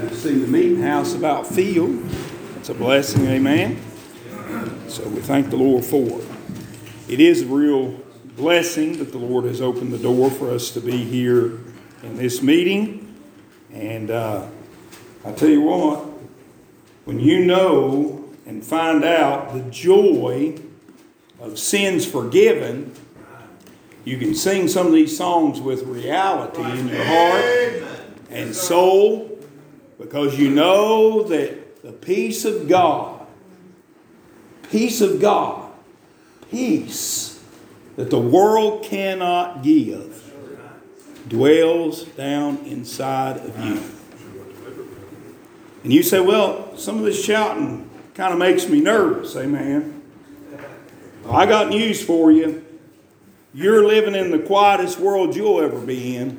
to see the meeting house about filled. It's a blessing, amen. So we thank the Lord for it. It is a real blessing that the Lord has opened the door for us to be here in this meeting. And I tell you what, when you know and find out the joy of sins forgiven, you can sing some of these songs with reality in your heart and soul, because you know that the peace of God, peace that the world cannot give, dwells down inside of you. And you say, well, some of this shouting kind of makes me nervous. Amen. I got news for you. You're living in the quietest world you'll ever be in.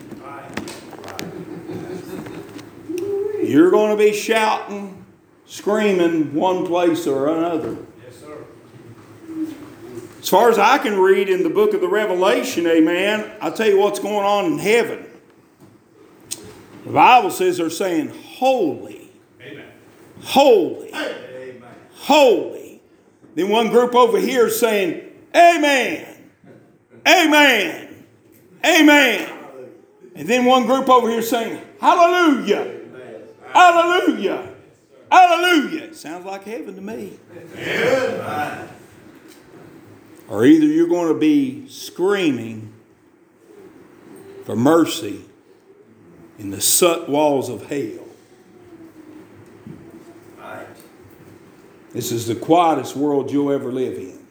You're going to be shouting, screaming one place or another. Yes, sir. As far as I can read in the book of the Revelation, amen, I'll tell you what's going on in heaven. The Bible says they're saying, holy, amen. Holy, Amen. Holy. Then one group over here is saying, amen, amen, amen. And then one group over here saying, hallelujah. Hallelujah. Hallelujah. It sounds like heaven to me. Amen. Or either you're going to be screaming for mercy in the soot walls of hell. Right. This is the quietest world you'll ever live in.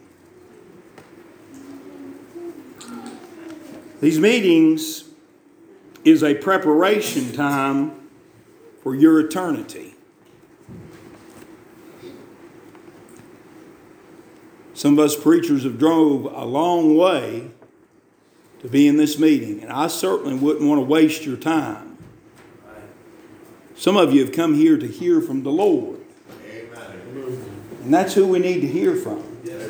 These meetings is a preparation time for your eternity. Some of us preachers have drove a long way to be in this meeting, and I certainly wouldn't want to waste your time. Some of you have come here to hear from the Lord. Amen. And that's who we need to hear from.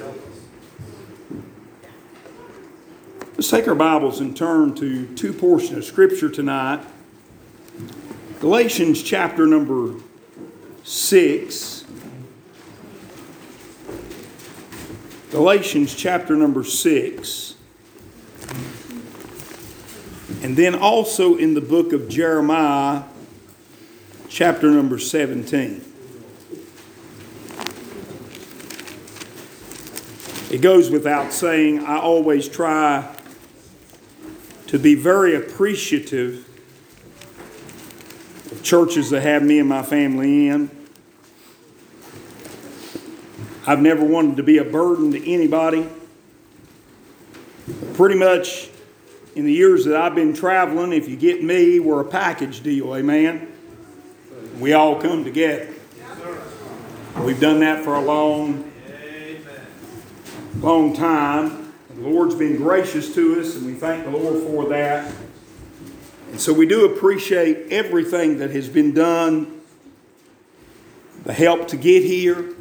Let's take our Bibles and turn to two portions of Scripture tonight. Galatians chapter number 6. Galatians chapter number 6. And then also in the book of Jeremiah chapter number 17. It goes without saying, I always try to be very appreciative of churches that have me and my family in. I've never wanted to be a burden to anybody. Pretty much in the years that I've been traveling, if you get me, we're a package deal, amen? We all come together. We've done that for a long time. The Lord's been gracious to us, and we thank the Lord for that. And so we do appreciate everything that has been done, the help to get here,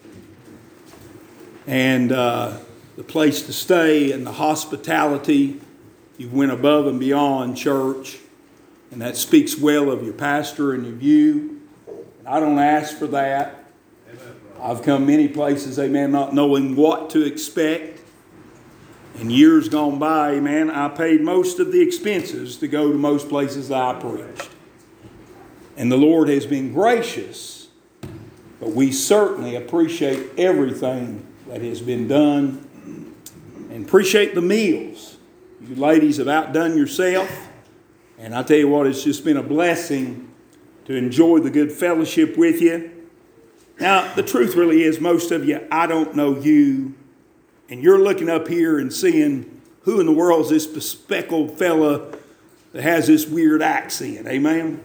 and the place to stay, and the hospitality. You went above and beyond, church, and that speaks well of your pastor and of you. And I don't ask for that. I've come many places, amen, not knowing what to expect. In years gone by, amen, I paid most of the expenses to go to most places that I preached. And the Lord has been gracious, but we certainly appreciate everything that has been done and appreciate the meals. You ladies have outdone yourself, and I tell you what, it's just been a blessing to enjoy the good fellowship with you. Now, the truth really is, most of you, I don't know you, and you're looking up here and seeing who in the world is this bespectacled fella that has this weird accent, amen?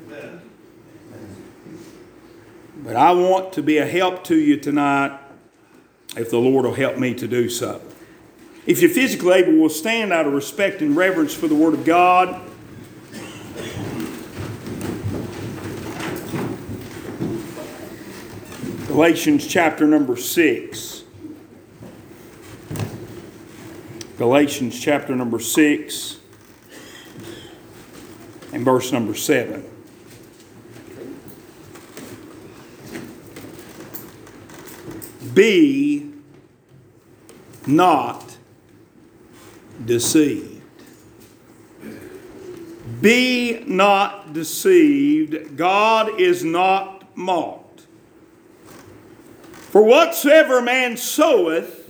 But I want to be a help to you tonight if the Lord will help me to do so. If you're physically able, we'll stand out of respect and reverence for the Word of God. Galatians chapter number 6. Galatians chapter number 6 and verse number 7. Be not deceived. Be not deceived. God is not mocked. For whatsoever man soweth,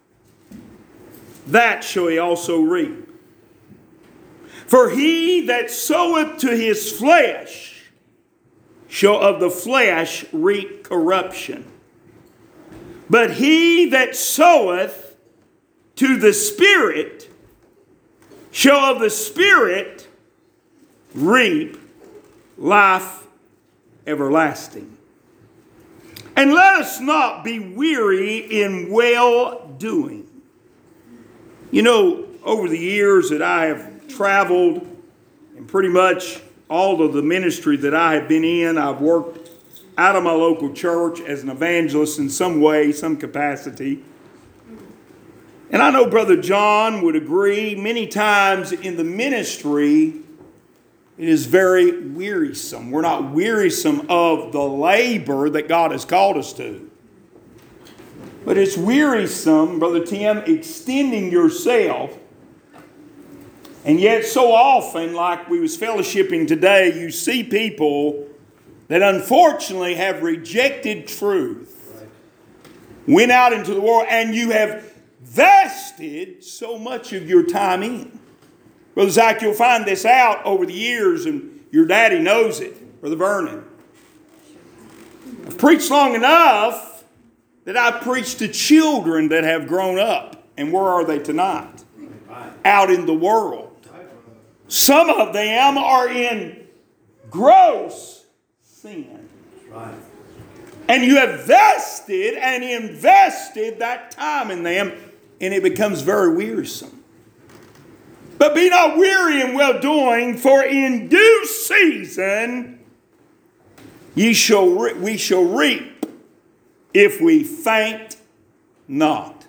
that shall he also reap. For he that soweth to his flesh shall of the flesh reap corruption. But he that soweth to the Spirit shall of the Spirit reap life everlasting. And let us not be weary in well-doing. You know, over the years that I have traveled, and pretty much all of the ministry that I have been in, I've worked out of my local church as an evangelist in some way, some capacity. And I know Brother John would agree, many times in the ministry, it is very wearisome. We're not wearisome of the labor that God has called us to. But it's wearisome, Brother Tim, extending yourself. And yet so often, like we was fellowshipping today, you see people that unfortunately have rejected truth, went out into the world, and you have vested so much of your time in. Brother Zach, you'll find this out over the years, and your daddy knows it, Brother Vernon. I've preached long enough that I've preached to children that have grown up. And where are they tonight? Out in the world. Some of them are in gross sin. And you have vested and invested that time in them, and it becomes very wearisome. But be not weary in well-doing, for in due season we shall reap if we faint not.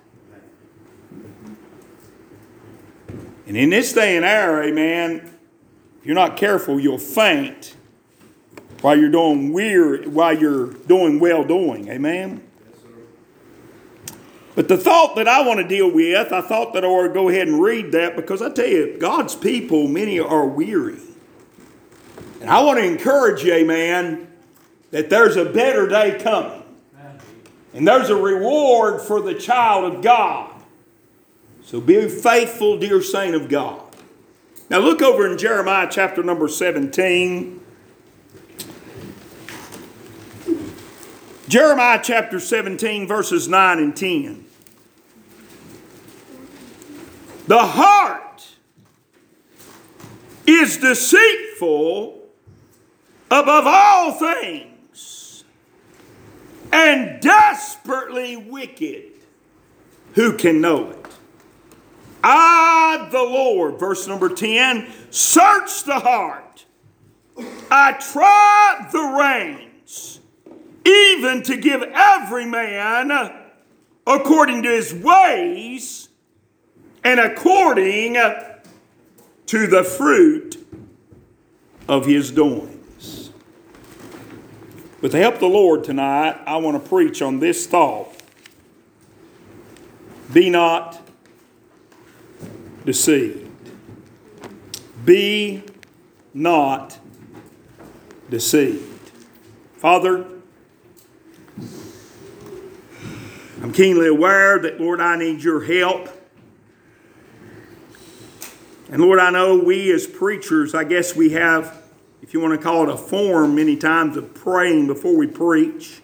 And in this day and hour, amen, if you're not careful, you'll faint while you're doing well-doing, amen? But the thought that I want to deal with, I thought that I ought to go ahead and read that, because I tell you, God's people, many are weary. And I want to encourage you, amen, that there's a better day coming. And there's a reward for the child of God. So be faithful, dear saint of God. Now look over in Jeremiah chapter number 17. Jeremiah chapter 17, verses 9 and 10. The heart is deceitful above all things and desperately wicked. Who can know it? I, the Lord, verse number 10, search the heart. I try the reins, even to give every man according to his ways and according to the fruit of his doings. With the help of the Lord tonight, I want to preach on this thought. Be not deceived. Be not deceived. Father, I'm keenly aware that, Lord, I need your help. And Lord, I know we as preachers, I guess we have, if you want to call it a form many times of praying before we preach.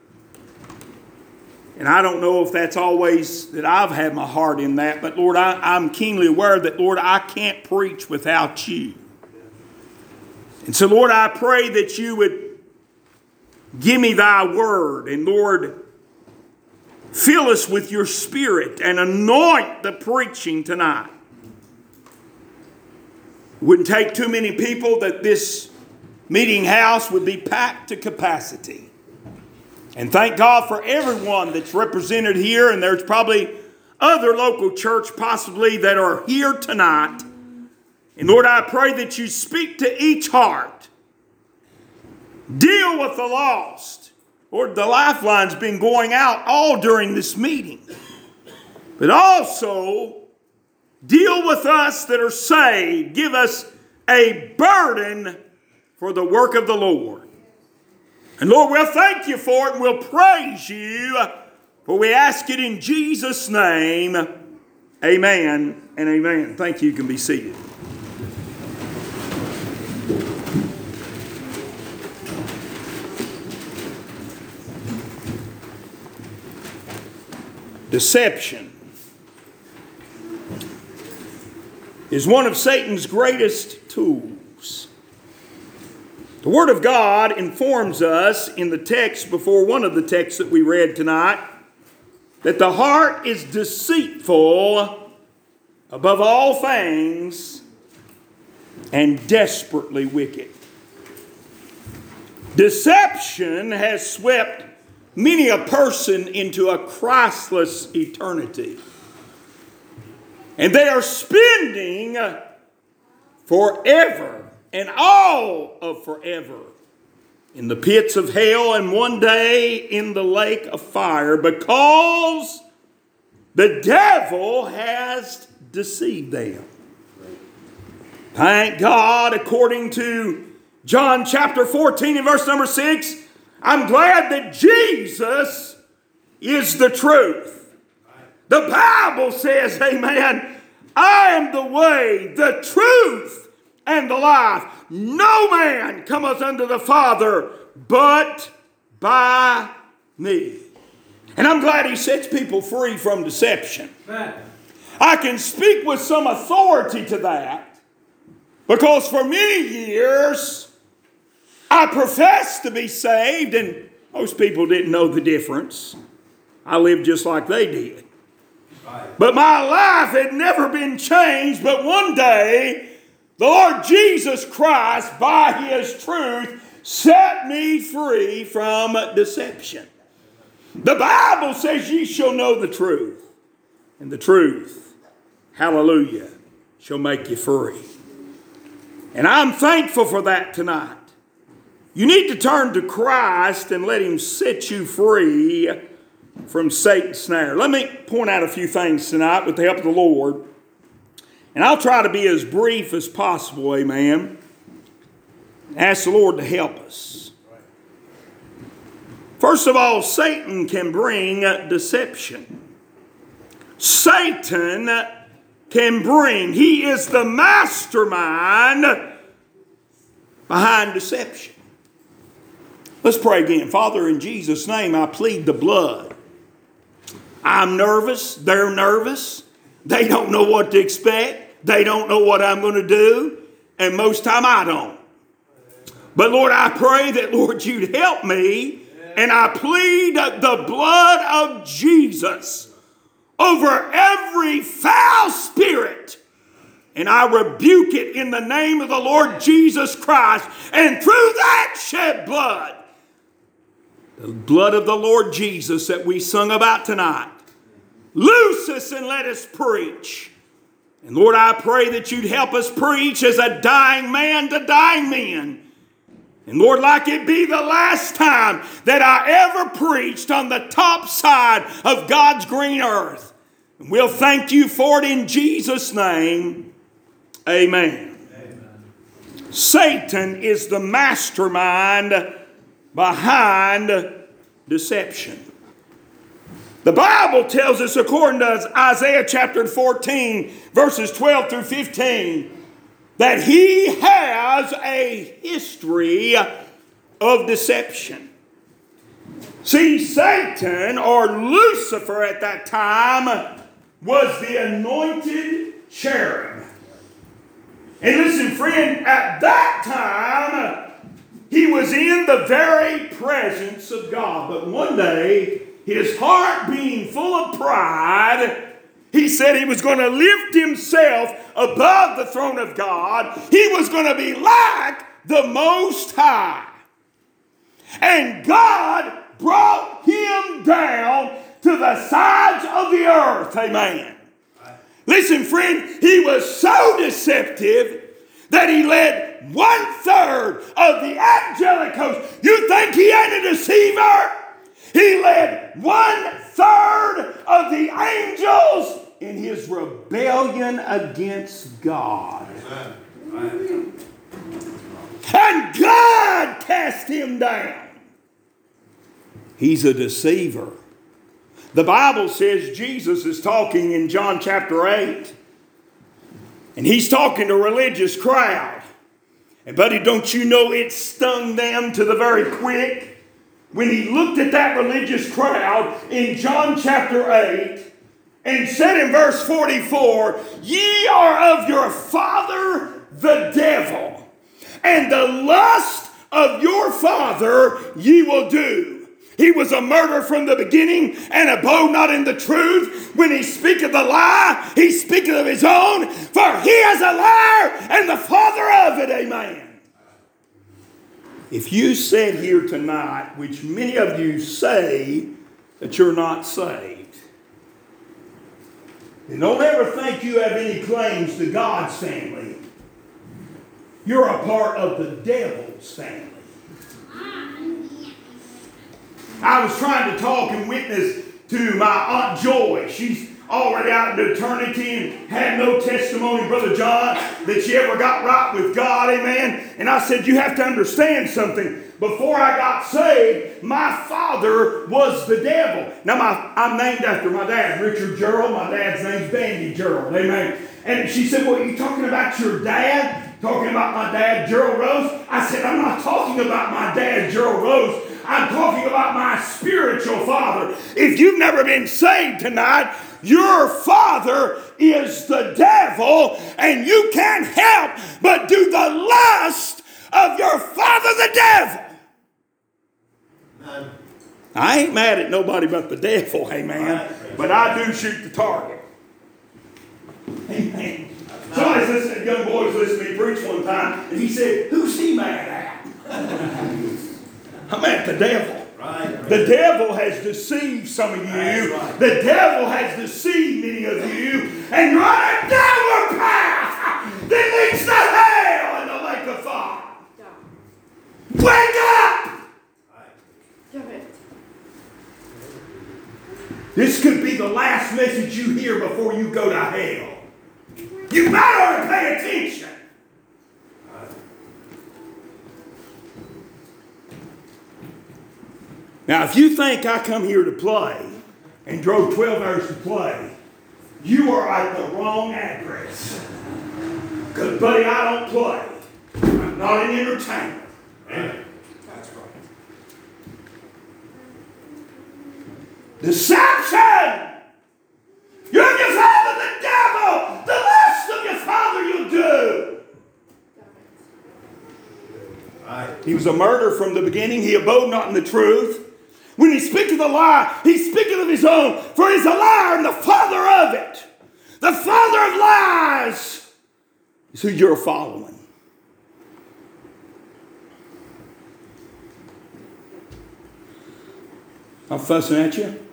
And I don't know if that's always that I've had my heart in that, but Lord, I'm keenly aware that, Lord, I can't preach without you. And so, Lord, I pray that you would give me thy word, and Lord, fill us with your spirit and anoint the preaching tonight. It wouldn't take too many people that this meeting house would be packed to capacity. And thank God for everyone that's represented here. And there's probably other local church possibly that are here tonight. And Lord, I pray that you speak to each heart. Deal with the lost Lord, the lifeline's been going out all during this meeting. But also, deal with us that are saved. Give us a burden for the work of the Lord. And Lord, we'll thank you for it and we'll praise you. For we ask it in Jesus' name. Amen and amen. Thank you. You can be seated. Deception is one of Satan's greatest tools. The Word of God informs us in the text before one of the texts that we read tonight that the heart is deceitful above all things and desperately wicked. Deception has swept many a person into a Christless eternity. And they are spending forever and all of forever in the pits of hell and one day in the lake of fire because the devil has deceived them. Thank God, according to John chapter 14 and verse number 6, I'm glad that Jesus is the truth. The Bible says, amen, I am the way, the truth, and the life. No man cometh unto the Father but by me. And I'm glad he sets people free from deception. Amen. I can speak with some authority to that because for many years I professed to be saved, and most people didn't know the difference. I lived just like they did. But my life had never been changed, but one day, the Lord Jesus Christ, by His truth, set me free from deception. The Bible says ye shall know the truth, and the truth, hallelujah, shall make you free. And I'm thankful for that tonight. You need to turn to Christ and let Him set you free from Satan's snare. Let me point out a few things tonight with the help of the Lord. And I'll try to be as brief as possible, amen. Ask the Lord to help us. First of all, Satan can bring deception. Satan can bring, he is the mastermind behind deception. Let's pray again. Father, in Jesus' name, I plead the blood. I'm nervous. They're nervous. They don't know what to expect. They don't know what I'm going to do. And most time I don't. But Lord, I pray that, Lord, you'd help me. And I plead the blood of Jesus over every foul spirit. And I rebuke it in the name of the Lord Jesus Christ. And through that shed blood, the blood of the Lord Jesus that we sung about tonight, loose us and let us preach. And Lord, I pray that you'd help us preach as a dying man to dying men. And Lord, like it be the last time that I ever preached on the top side of God's green earth. And we'll thank you for it in Jesus' name. Amen. Amen. Satan is the mastermind behind deception. The Bible tells us, according to Isaiah chapter 14, verses 12 through 15, that he has a history of deception. See, Satan, or Lucifer at that time, was the anointed cherub. And listen, friend, at that time, he was in the very presence of God. But one day, his heart being full of pride, he said he was going to lift himself above the throne of God. He was going to be like the Most High. And God brought him down to the sides of the earth. Amen. Listen, friend, he was so deceptive that he led 1/3 of the angelic host. You think he ain't a deceiver? He led 1/3 of the angels in his rebellion against God. And God cast him down. He's a deceiver. The Bible says Jesus is talking in John chapter 8. And he's talking to a religious crowd. And buddy, don't you know it stung them to the very quick? When he looked at that religious crowd in John chapter 8 and said in verse 44, "Ye are of your father the devil, and the lust of your father ye will do. He was a murderer from the beginning, and abode not in the truth. When he speaketh a lie, he speaketh of his own, for he is a liar and the father of it." Amen. If you sit here tonight, which many of you say that you're not saved, then don't ever think you have any claims to God's family. You're a part of the devil's family. I was trying to talk and witness to my Aunt Joy. She's already out into eternity and had no testimony, Brother John, that she ever got right with God, amen. And I said, you have to understand something. Before I got saved, my father was the devil. Now, I'm named after my dad, Richard Gerald. My dad's name's Bandy Gerald, amen. And she said, well, are you talking about your dad? Talking about my dad, Gerald Rose? I said, I'm not talking about my dad, Gerald Rose. I'm talking about my spiritual father. If you've never been saved tonight, your father is the devil, and you can't help but do the lust of your father, the devil. None. I ain't mad at nobody but the devil, amen. But I do shoot the target. Amen. Somebody's listening, young boy was listening to me preach one time, and he said, who's he mad at? I'm at the devil. Right. The devil has deceived some of you. Right. The devil has deceived many of you. And you're on a downward path that leads to hell and the lake of fire. Wake up! Right. This could be the last message you hear before you go to hell. You better pay attention. Now, if you think I come here to play and drove 12 hours to play, you are at the wrong address. Because, buddy, I don't play. I'm not an entertainer. Right. That's right. Deception! You're of your father, the devil! The lust of your father you'll do! Right. He was a murderer from the beginning. He abode not in the truth. When he speaketh a lie, he speaketh of his own, for he is a liar and the father of it. The father of lies is who you're following. I'm fussing at you.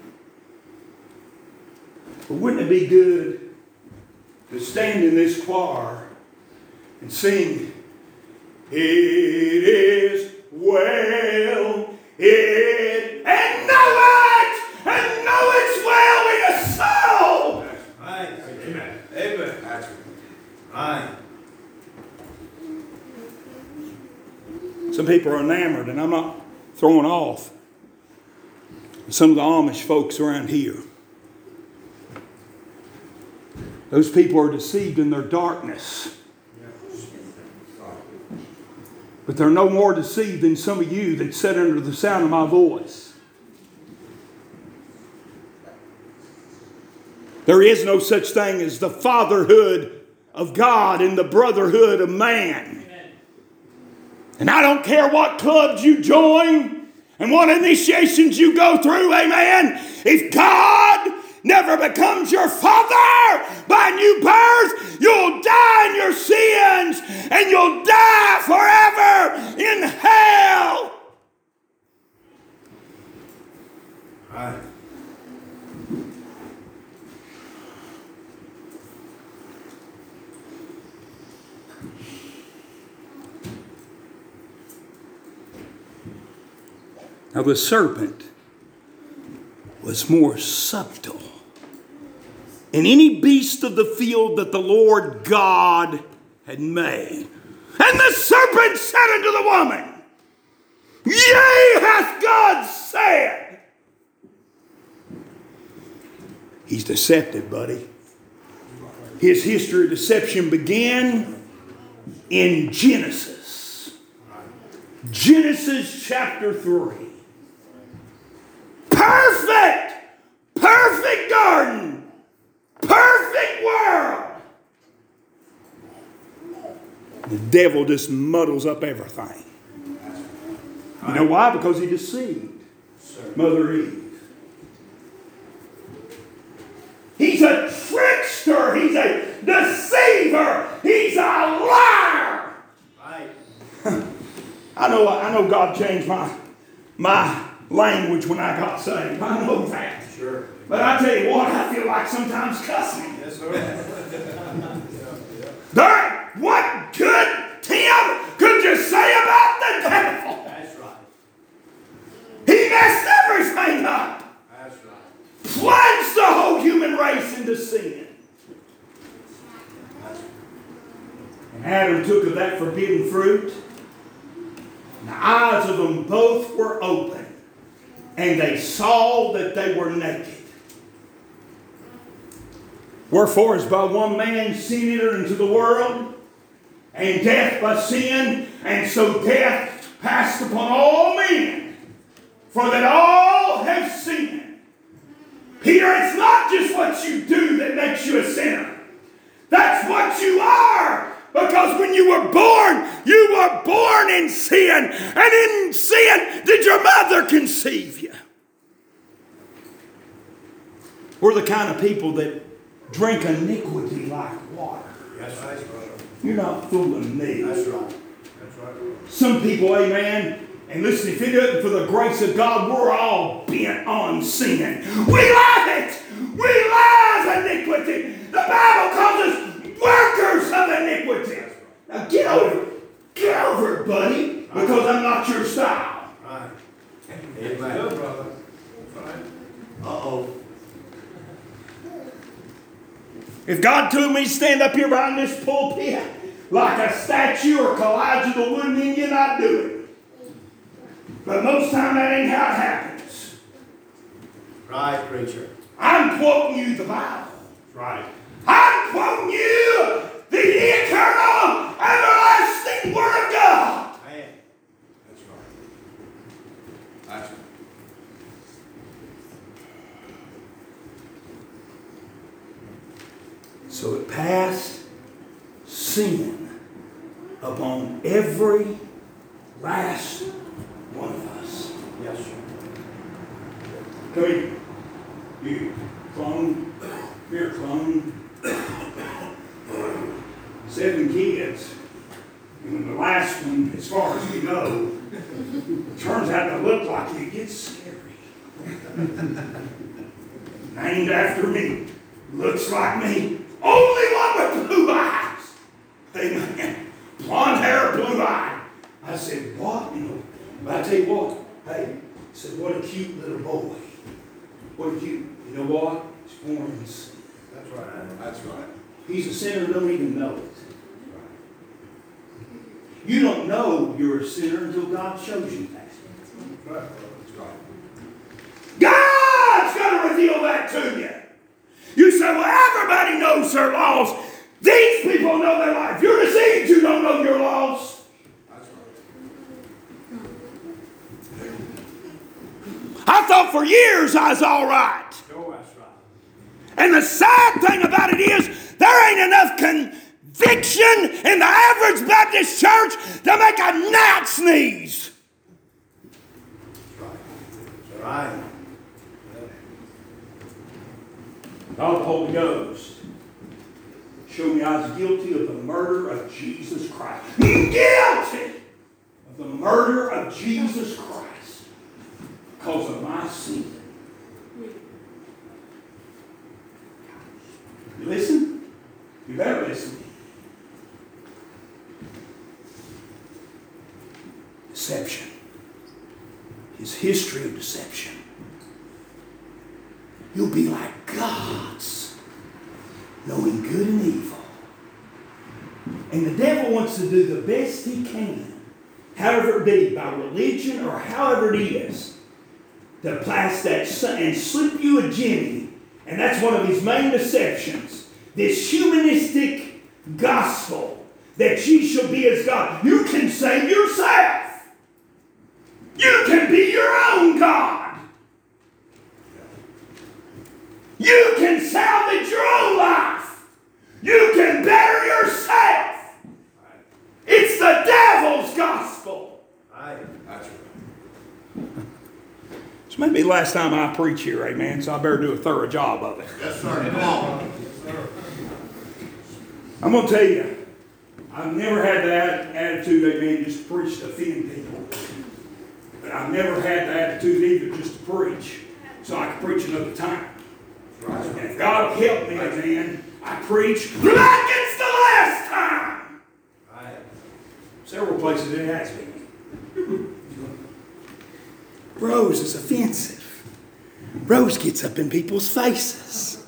But wouldn't it be good to stand in this choir and sing, "It is well, and know it's well with your soul." Right. Amen. Amen. That's right. Some people are enamored, and I'm not throwing off some of the Amish folks around here. Those people are deceived in their darkness. But they're no more deceived than some of you that sit under the sound of my voice. There is no such thing as the fatherhood of God and the brotherhood of man. Amen. And I don't care what clubs you join and what initiations you go through, amen. If God never becomes your father by new birth, you'll die in your sins and you'll die forever in hell. Right. Now the serpent was more subtle than any beast of the field that the Lord God had made. And the serpent said unto the woman, Yea, hath God said. He's deceptive, buddy. His history of deception began in Genesis. Genesis chapter 3. Perfect garden. Perfect world. The devil just muddles up everything. You know why? Because he deceived Mother Eve. He's a trickster. He's a deceiver. He's a liar. Right. I know God changed my language when I got saved. I know that. Sure. But I tell you what, I feel like sometimes cussing. Yes, sir. What good, Tim, could you say about the devil? That's right. He messed everything up. That's right. Plunged the whole human race into sin. And Adam took of that forbidden fruit. And the eyes of them both were open. And they saw that they were naked. Wherefore, as by one man sin entered into the world, and death by sin, and so death passed upon all men, for that all have sinned. Peter, it's not just what you do that makes you a sinner. That's what you are. Because when you were born in sin, and in sin did your mother conceive you. We're the kind of people that drink iniquity like water. That's right, brother. You're not fooling me. That's right. That's right. Some people, amen, and listen, if it isn't for the grace of God, we're all bent on sin. We love it. We love iniquity. The Bible calls us workers of iniquity. Now get over it. Get over it, buddy, because I'm not your style. Right. Amen. Good, brother. Right. Uh-oh. If God told me to stand up here behind this pulpit like a statue or Elijah the wooden Indian, I'd do it. But most time that ain't how it happens. Right, preacher. I'm quoting you the Bible. Right. I'm quoting you the eternal, everlasting Word of God. Man. That's right. That's right. So it passed sin upon every last one of us. Yes, sir. Come here. You clone. Here, clone. 7 kids. And the last one, as far as we know, turns out to look like it gets scary. Named after me. Looks like me. Only one with blue eyes. Amen. Blonde hair, blue eye. I said, what? But I tell you what. Hey, I said, what a cute little boy. What a cute. You know what? He's born in sin. That's right. That's right. He's a sinner and don't even know it. You don't know you're a sinner until God shows you that. That's right. That's right. God's going to reveal that to you. You say, well, everybody knows their laws. These people know their life. You're deceived. You don't know your laws. That's right. I thought for years I was all right. Oh, that's right. And the sad thing about it is there ain't enough conviction in the average Baptist church to make a gnat sneeze. That's right. God, the Holy Ghost, showed me I was guilty of the murder of Jesus Christ. Guilty of the murder of Jesus Christ because of my sin. You listen? You better listen. Deception. His history of deception. you'll be like gods, knowing good and evil. And the devil wants to do the best he can, however it be, by religion or however it is, to place that and slip you a jimmy. And that's one of his main deceptions. This humanistic gospel that ye shall be as God. You can save yourself. You can be your own God. You can salvage your own life. You can better yourself. It's the devil's gospel. That's right. This may be the last time I preach here, amen, so I better do a thorough job of it. Yes, sir. Come on. I'm going to tell you, I've never had that attitude, amen, just to preach to offend people. But I've never had the attitude either just to preach, so I can preach another time. And if God will help me, amen, I preach like it's the last time. Several places it has been. Rose is offensive. Rose gets up in people's faces.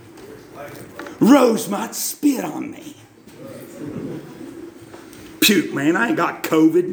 Rose might spit on me. Puke, man, I ain't got COVID.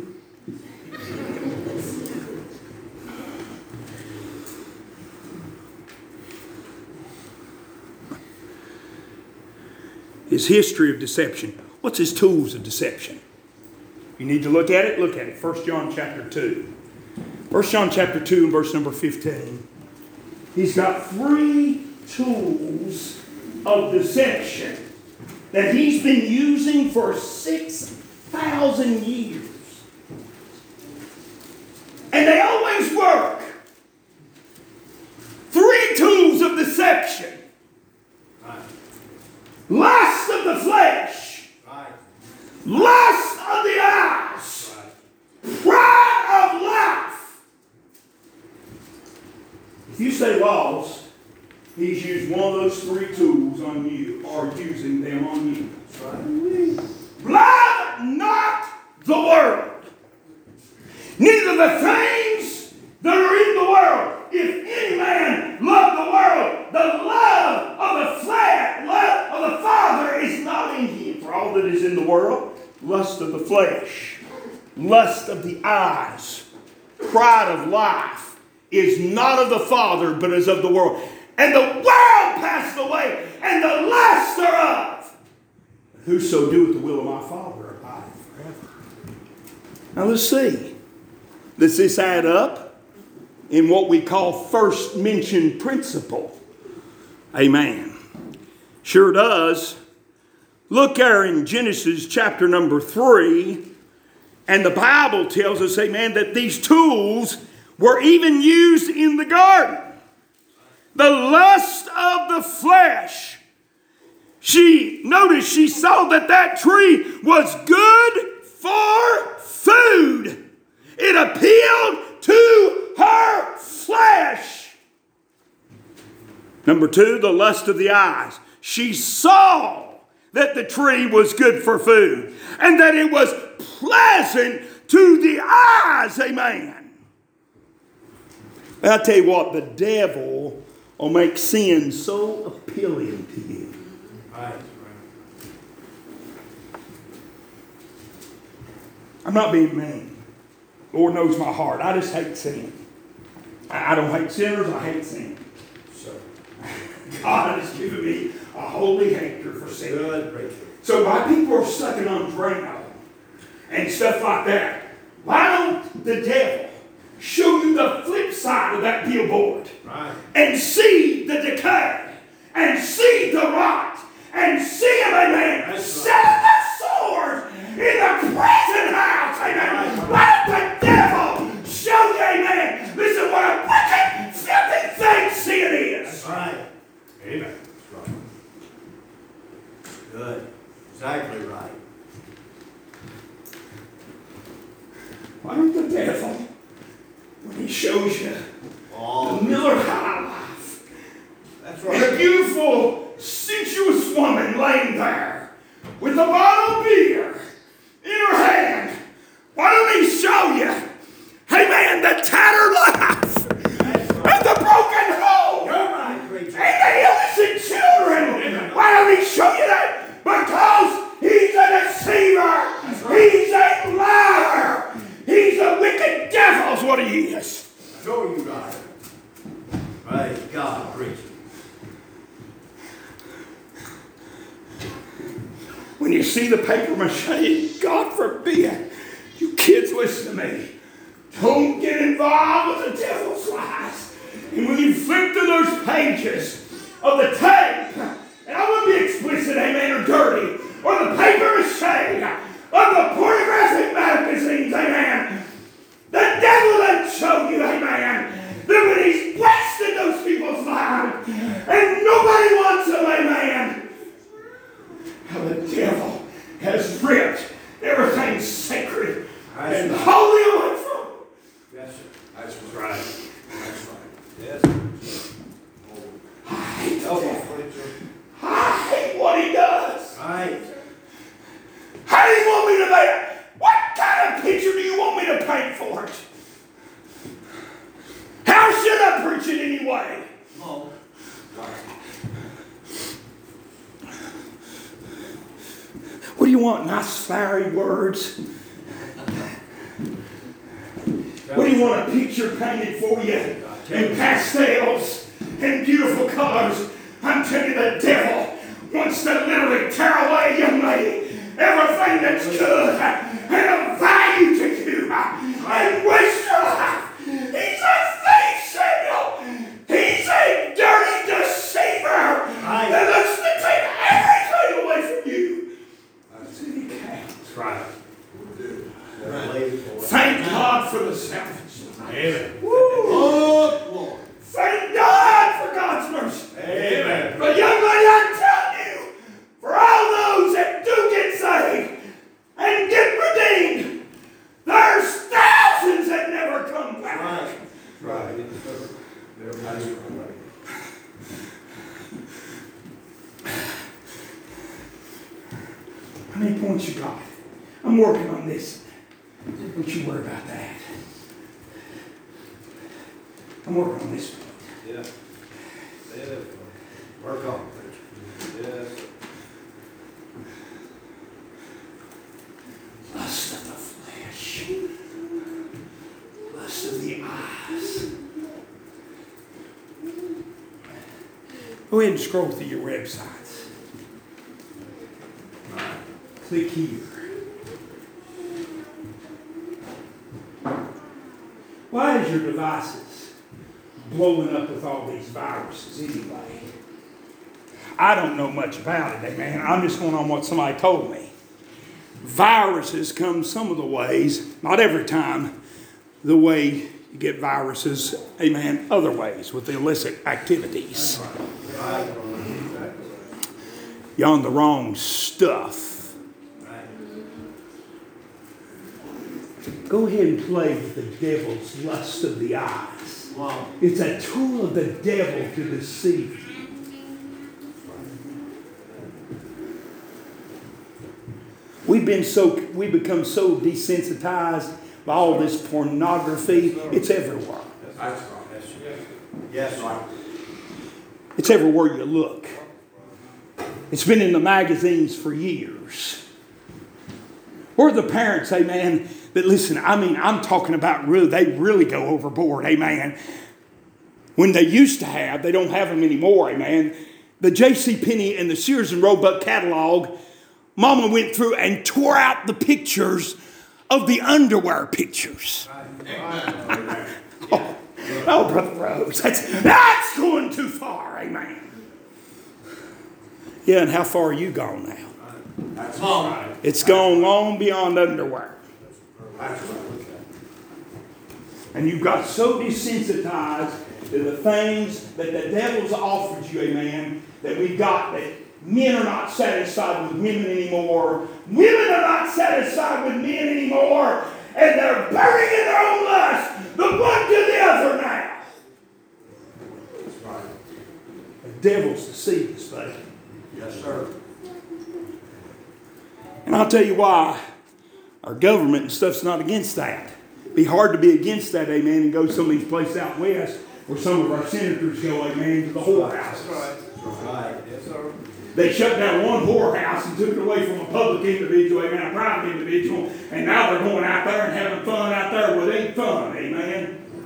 His history of deception. What's his tools of deception? You need to look at it? Look at it. 1 John chapter 2. 1 John chapter 2 and verse number 15. He's got 3 tools of deception that he's been using for 6,000 years. And they always work. 3 tools of deception. Lust of the flesh. Lust of the eyes. Pride of life. If you say lost, he's used one of those 3 tools on you, or using them on you. Love not the world, neither the things that are in the world. If any man love the world, the love of the flesh, love of the Father is not in him. For all that is in the world, lust of the flesh, lust of the eyes, pride of life, is not of the Father, but is of the world. And the world passed away, and the lust thereof. Whoso doeth the will of my Father abideth forever. Now let's see. Does this add up in what we call first mentioned principle? Amen. Sure does. Look there in Genesis chapter number 3, and the Bible tells us, amen, that these tools were even used in the garden. The lust of the flesh. She saw that tree was good for food. It appealed to her flesh. Number 2, the lust of the eyes. She saw that the tree was good for food and that it was pleasant to the eyes. Amen. And I tell you what, the devil will make sin so appealing to you. I'm not being mean. Lord knows my heart. I just hate sin. I don't hate sinners, I hate sin. God has given me a holy hatred for sin. So why people are sucking on Drano and stuff like that, why don't the devil show you the flip side of that billboard? Right. And see the decay, and see the rot, and see him, amen, set the swords in the prison house, amen. Right. Why don't the devil show you, amen, this is what a wicked, filthy thing sin is. That's right. Amen. That's right. Good. Exactly right. Why don't the devil, when he shows you the Miller High Life, that's right, and a beautiful, sensuous woman laying there with a bottle of beer in her hand, why don't he show you, hey man, the tattered life and the broken home? You're right, preacher. is. I know you right. Praise God, preacher. When you see the paper mache, God forbid, you kids listen to me. Don't get involved with the devil's lies. And when you flip through those pages of the tape, and I won't be explicit, amen, or dirty, or the paper mache, of the pornographic magazines, amen, the devil doesn't show you, amen, that when he's blasted those people's lives, and nobody wants them, amen, how the devil has ripped everything sacred and holy away from them. Yes, sir. That's right. That's right. Yes. I hate what he does. Right. How do you want me to make? What kind of picture do you want me to paint for it? How should I preach it anyway? Oh. What do you want? Nice flowery words? What do you want a picture painted for you in pastels and beautiful colors? I'm telling you, the devil wants to literally tear away, young lady, everything that's good and of value to you and waste your life. He's a thief, Samuel. He's a dirty deceiver that looks to take everything away from you. That's right. Thank God for the salvation. Amen. Woo. Oh, Lord. Thank God for God's mercy. Amen. But young lady, I'm telling you, for all those that do get saved and get redeemed, there's thousands that never come back. Right. That's right. How many points you got? I'm working on this. Don't you worry about that. I'm working on this point. Yeah. Work on it. Yes. Lust of the flesh. Lust of the eyes. Go ahead and scroll through your websites. Click here. Why is your devices blowing up with all these viruses anyway? I don't know much about it, amen. I'm just going on what somebody told me. Viruses come some of the ways, not every time, the way you get viruses, amen, other ways with the illicit activities. You're on the wrong stuff. Go ahead and play with the devil's lust of the eyes. Wow. It's a tool of the devil to deceive you. We've become so desensitized by all this pornography. It's everywhere. That's right. Yes, right. It's everywhere you look. It's been in the magazines for years. Where are the parents, amen, that listen, I'm talking about they really go overboard, amen. When they used to have, they don't have them anymore, amen. The JCPenney and the Sears and Roebuck catalog, Mama went through and tore out the pictures of the underwear pictures. Oh, Brother Rose, that's going too far, amen. Yeah, and how far are you gone now? That's right. It's gone long beyond underwear. That's right. And you've got so desensitized to the things that the devil's offered you, amen, that we've got that men are not satisfied with women anymore. Women are not satisfied with men anymore. And they're burying in their own lust the one to the other now. That's right. The devil's deceived us, buddy. Yes, sir. And I'll tell you why. Our government and stuff's not against that. It'd be hard to be against that, amen, and go some of these places out west where some of our senators go, amen, to the whorehouses. Right. Yes, sir. They shut down one whorehouse and took it away from a public individual, amen, a private individual, and now they're going out there and having fun out there where it ain't fun, amen.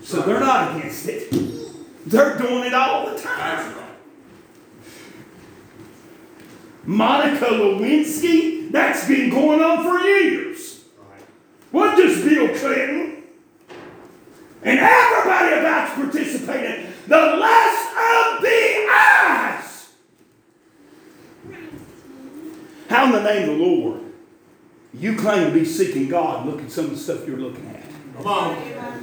So they're not against it. They're doing it all the time. That's right. Monica Lewinsky, that's been going on for years. What does Bill Clinton? And everybody about to participate in the lust of the eyes. How in the name of the Lord you claim to be seeking God? Look at some of the stuff you're looking at. Come on.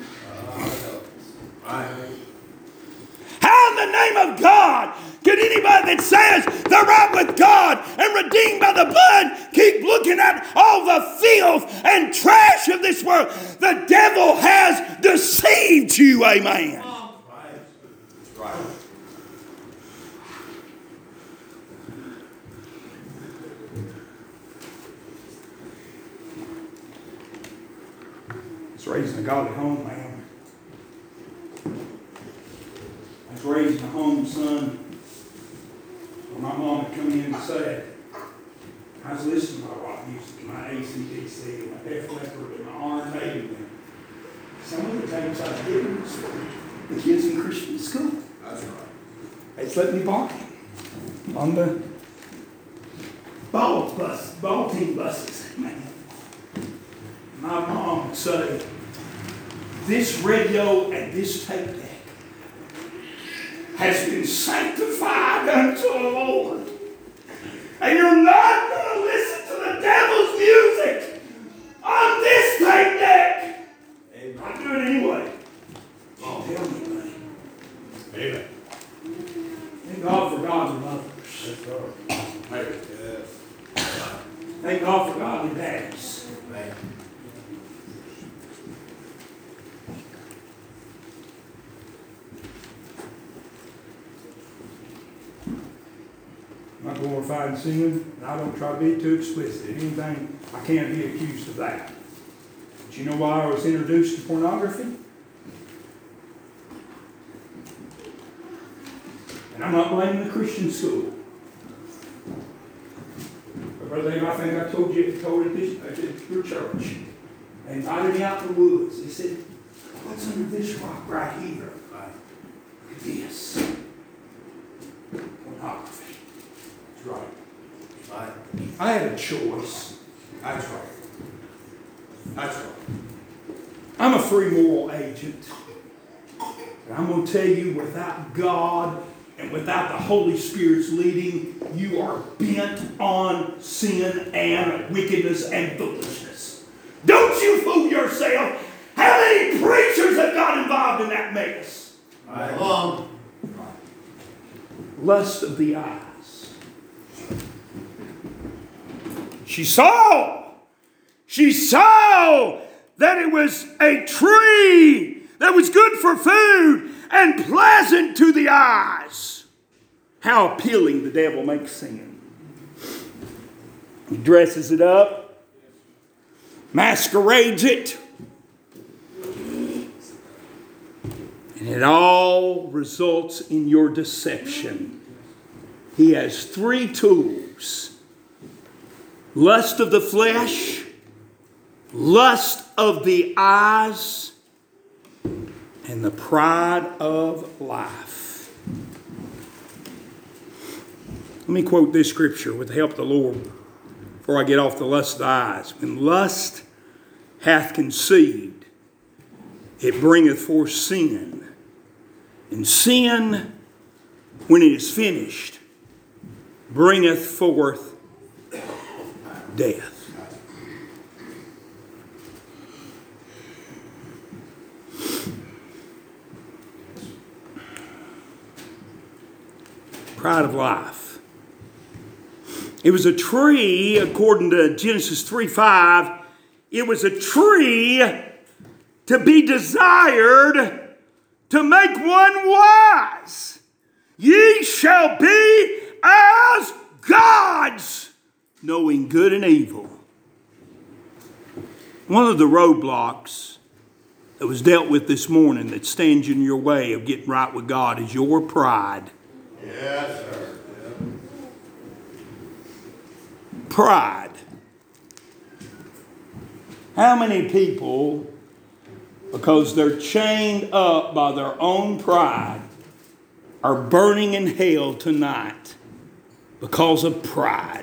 How in the name of God could anybody that says they're right with God and redeemed by the blood keep looking at all the filth and trash of this world? The devil has deceived you, amen. Right. I was raised in a godly home, man. I was raised in a home, son, where my mom would come in and say, I was listening to my rock music, my AC/DC, my Def Leppard, and my Iron Maiden. Some of the things I was giving the kids in Christian school. That's right. They just let me bark on the ball team buses, man. My mom would say, this radio and this tape deck has been sanctified unto the Lord. And you're not going to listen to the devil's music on this tape deck. Amen. I do it anyway. Oh, tell me, man. Amen. Thank God for godly mothers. Yes, sir. Yes. Thank God for godly daddies. Amen. I'm not glorifying sin, and I don't try to be too explicit. Anything, I can't be accused of that. But you know why I was introduced to pornography? And I'm not blaming the Christian school. But Brother Dave, I think I told it at your church. They invited me out in the woods. They said, what's under this rock right here? Look at this. Pornography. That's right. Right. I had a choice. That's right. That's right. I'm a free moral agent. And I'm going to tell you, without God and without the Holy Spirit's leading, you are bent on sin and wickedness and foolishness. Don't you fool yourself. How many preachers have got involved in that mess? Right. Along. Lust of the eyes. She saw that it was a tree that was good for food and pleasant to the eyes. How appealing the devil makes sin. He dresses it up, masquerades it, and it all results in your deception. He has three tools: lust of the flesh, lust of the eyes, and the pride of life. Let me quote this scripture with the help of the Lord before I get off the lust of the eyes. When lust hath conceived, it bringeth forth sin. And sin, when it is finished, bringeth forth death. Pride of life. It was a tree, according to Genesis 3:5, it was a tree to be desired to make one wise. Ye shall be as gods, knowing good and evil. One of the roadblocks that was dealt with this morning that stands in your way of getting right with God is your pride. Yes, sir. Pride. How many people because they're chained up by their own pride are burning in hell tonight because of pride.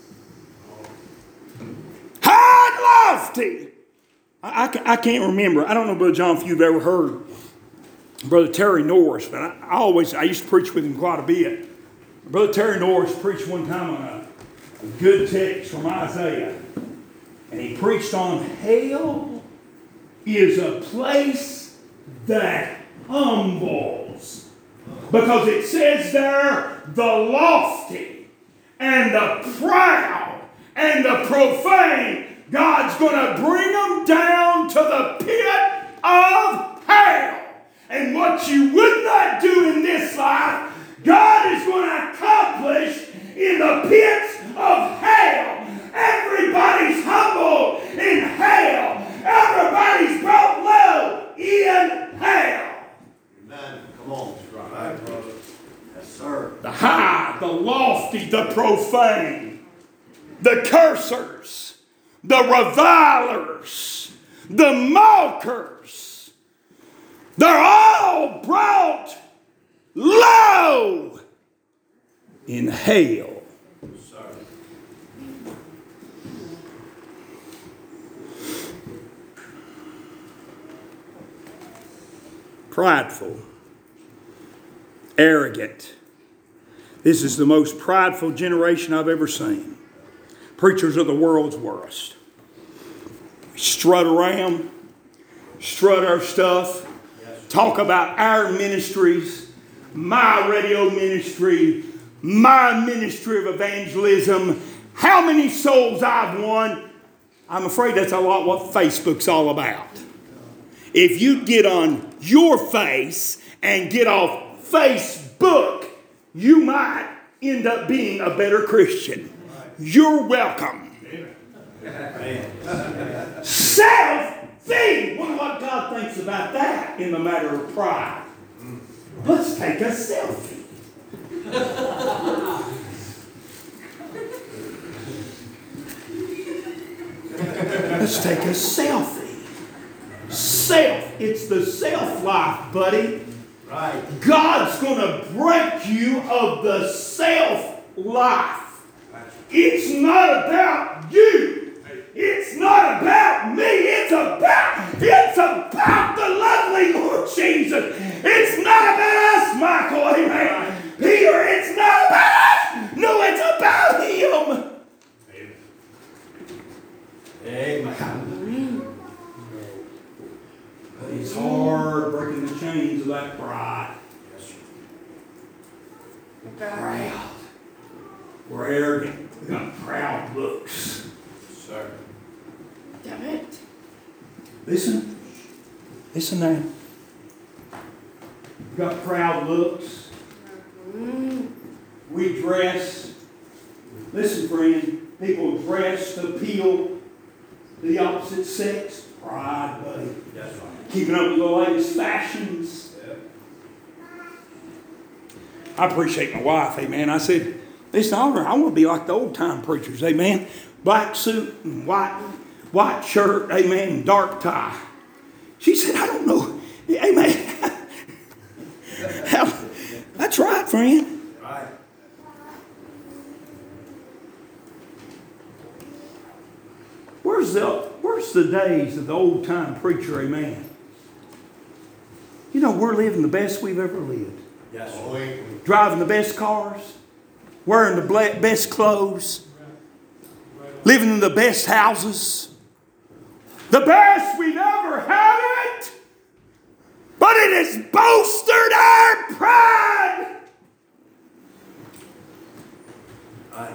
High and lofty. I can't remember. I don't know, Brother John, if you've ever heard Brother Terry Norris, but I used to preach with him quite a bit. Brother Terry Norris preached one time on a good text from Isaiah. And he preached on hell is a place that humbles. Because it says there, the lofty and the proud and the profane, God's going to bring them down to the pit of hell. And what you would not do in this life, God is going to accomplish in the pits of hell. Everybody's humble in hell. Everybody's brought low in hell. Amen. Come on. Right, brother. Yes, sir. The high, the lofty, the profane, the cursers, the revilers, the mockers, they're all brought low in hell. Prideful, arrogant. This is the most prideful generation I've ever seen. Preachers are the world's worst. We strut around, strut our stuff, talk about our ministries, my radio ministry, my ministry of evangelism, how many souls I've won. I'm afraid that's a lot what Facebook's all about. If you get on your face and get off Facebook, you might end up being a better Christian. You're welcome. Selfie. Wonder what God thinks about that in the matter of pride. Let's take a selfie. Let's take a selfie. Self. It's the self life, buddy. Right. God's going to break you of the self life. It's not about you. It's not about me. It's about the lovely Lord Jesus. It's not about us, Michael. Amen. Peter, it's not about us. No, it's about Him. Amen. But it's hard breaking the chains of that pride. We're proud. We're arrogant. We've got proud looks. Sir. Damn it. Listen. Listen now. We've got proud looks. We dress. Listen, friend. People dress to appeal to the opposite sex. Pride, buddy. That's right. Keeping up with the latest fashions. I appreciate my wife, amen. I said, listen, I want to be like the old time preachers, amen. Black suit and white shirt, amen, and dark tie. She said, I don't know, amen. That's right, friend. Right. Where's the days of the old time preacher, amen? You know, we're living the best we've ever lived. Yes, sir. Driving the best cars, wearing the best clothes, living in the best houses. The best we've ever had it. But it has bolstered our pride. Right.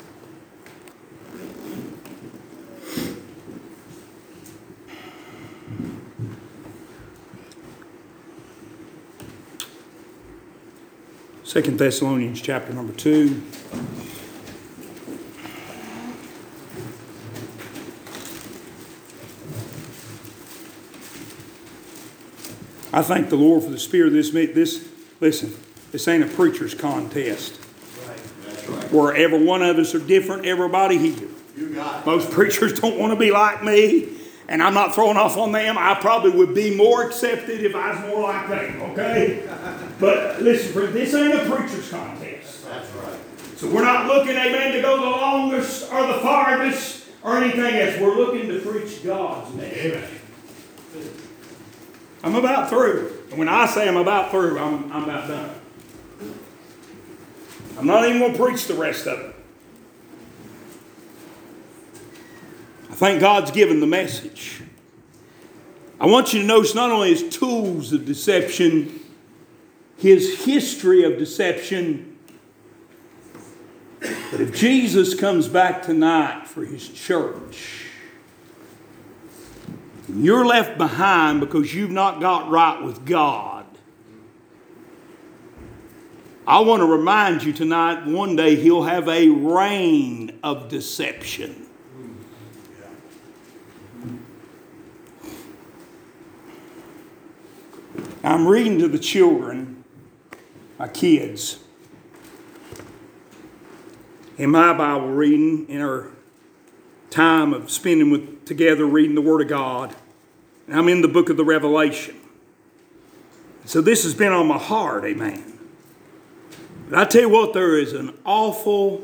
Second Thessalonians chapter number 2. I thank the Lord for the spirit of this. Listen, this ain't a preacher's contest. Right. That's right. Where every one of us are different, everybody here. You got it. Most preachers don't want to be like me, and I'm not throwing off on them. I probably would be more accepted if I was more like them, okay? But listen, friend, this ain't a preacher's contest. That's right. So we're not looking, amen, to go the longest or the farthest or anything else. We're looking to preach God's message. Amen. I'm about through. And when I say I'm about through, I'm about done. I'm not even going to preach the rest of it. I think God's given the message. I want you to notice not only his tools of deception, his history of deception, but if Jesus comes back tonight for his church, and you're left behind because you've not got right with God, I want to remind you tonight, one day he'll have a reign of deception. I'm reading to the children, my kids, in my Bible reading, in our time of spending together reading the Word of God. And I'm in the book of the Revelation. So this has been on my heart, amen. But I tell you what, there is an awful,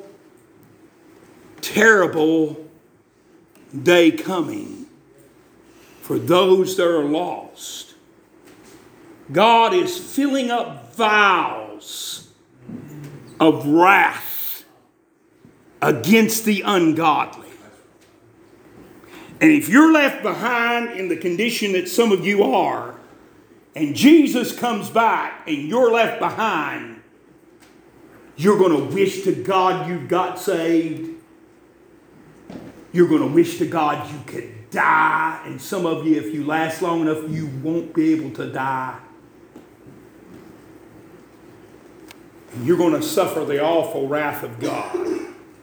terrible day coming for those that are lost. God is filling up vials of wrath against the ungodly. And if you're left behind in the condition that some of you are, and Jesus comes back and you're left behind, you're going to wish to God you got saved. You're going to wish to God you could die. And some of you, if you last long enough, you won't be able to die. And you're going to suffer the awful wrath of God.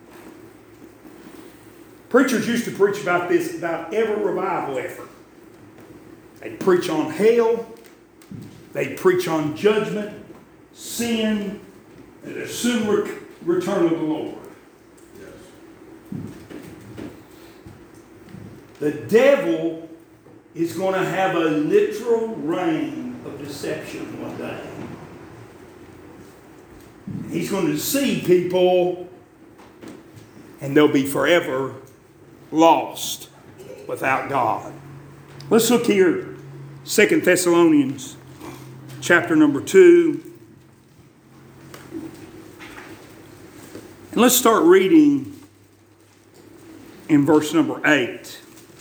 Preachers used to preach about this, about every revival effort. They'd preach on hell. They'd preach on judgment, sin, and the soon return of the Lord. Yes. The devil is going to have a literal reign of deception one day. He's going to deceive people, and they'll be forever lost without God. Let's look here, 2 Thessalonians chapter number 2. And let's start reading in verse number 8.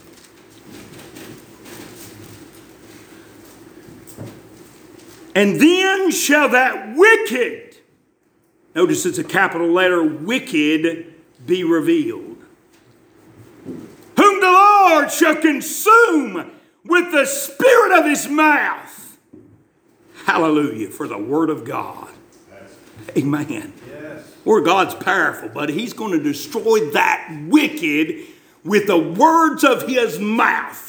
And then shall that wicked, notice it's a capital letter, wicked, be revealed, whom the Lord shall consume with the spirit of his mouth. Hallelujah for the word of God. Amen. Yes. Word of God's powerful, but he's going to destroy that wicked with the words of his mouth.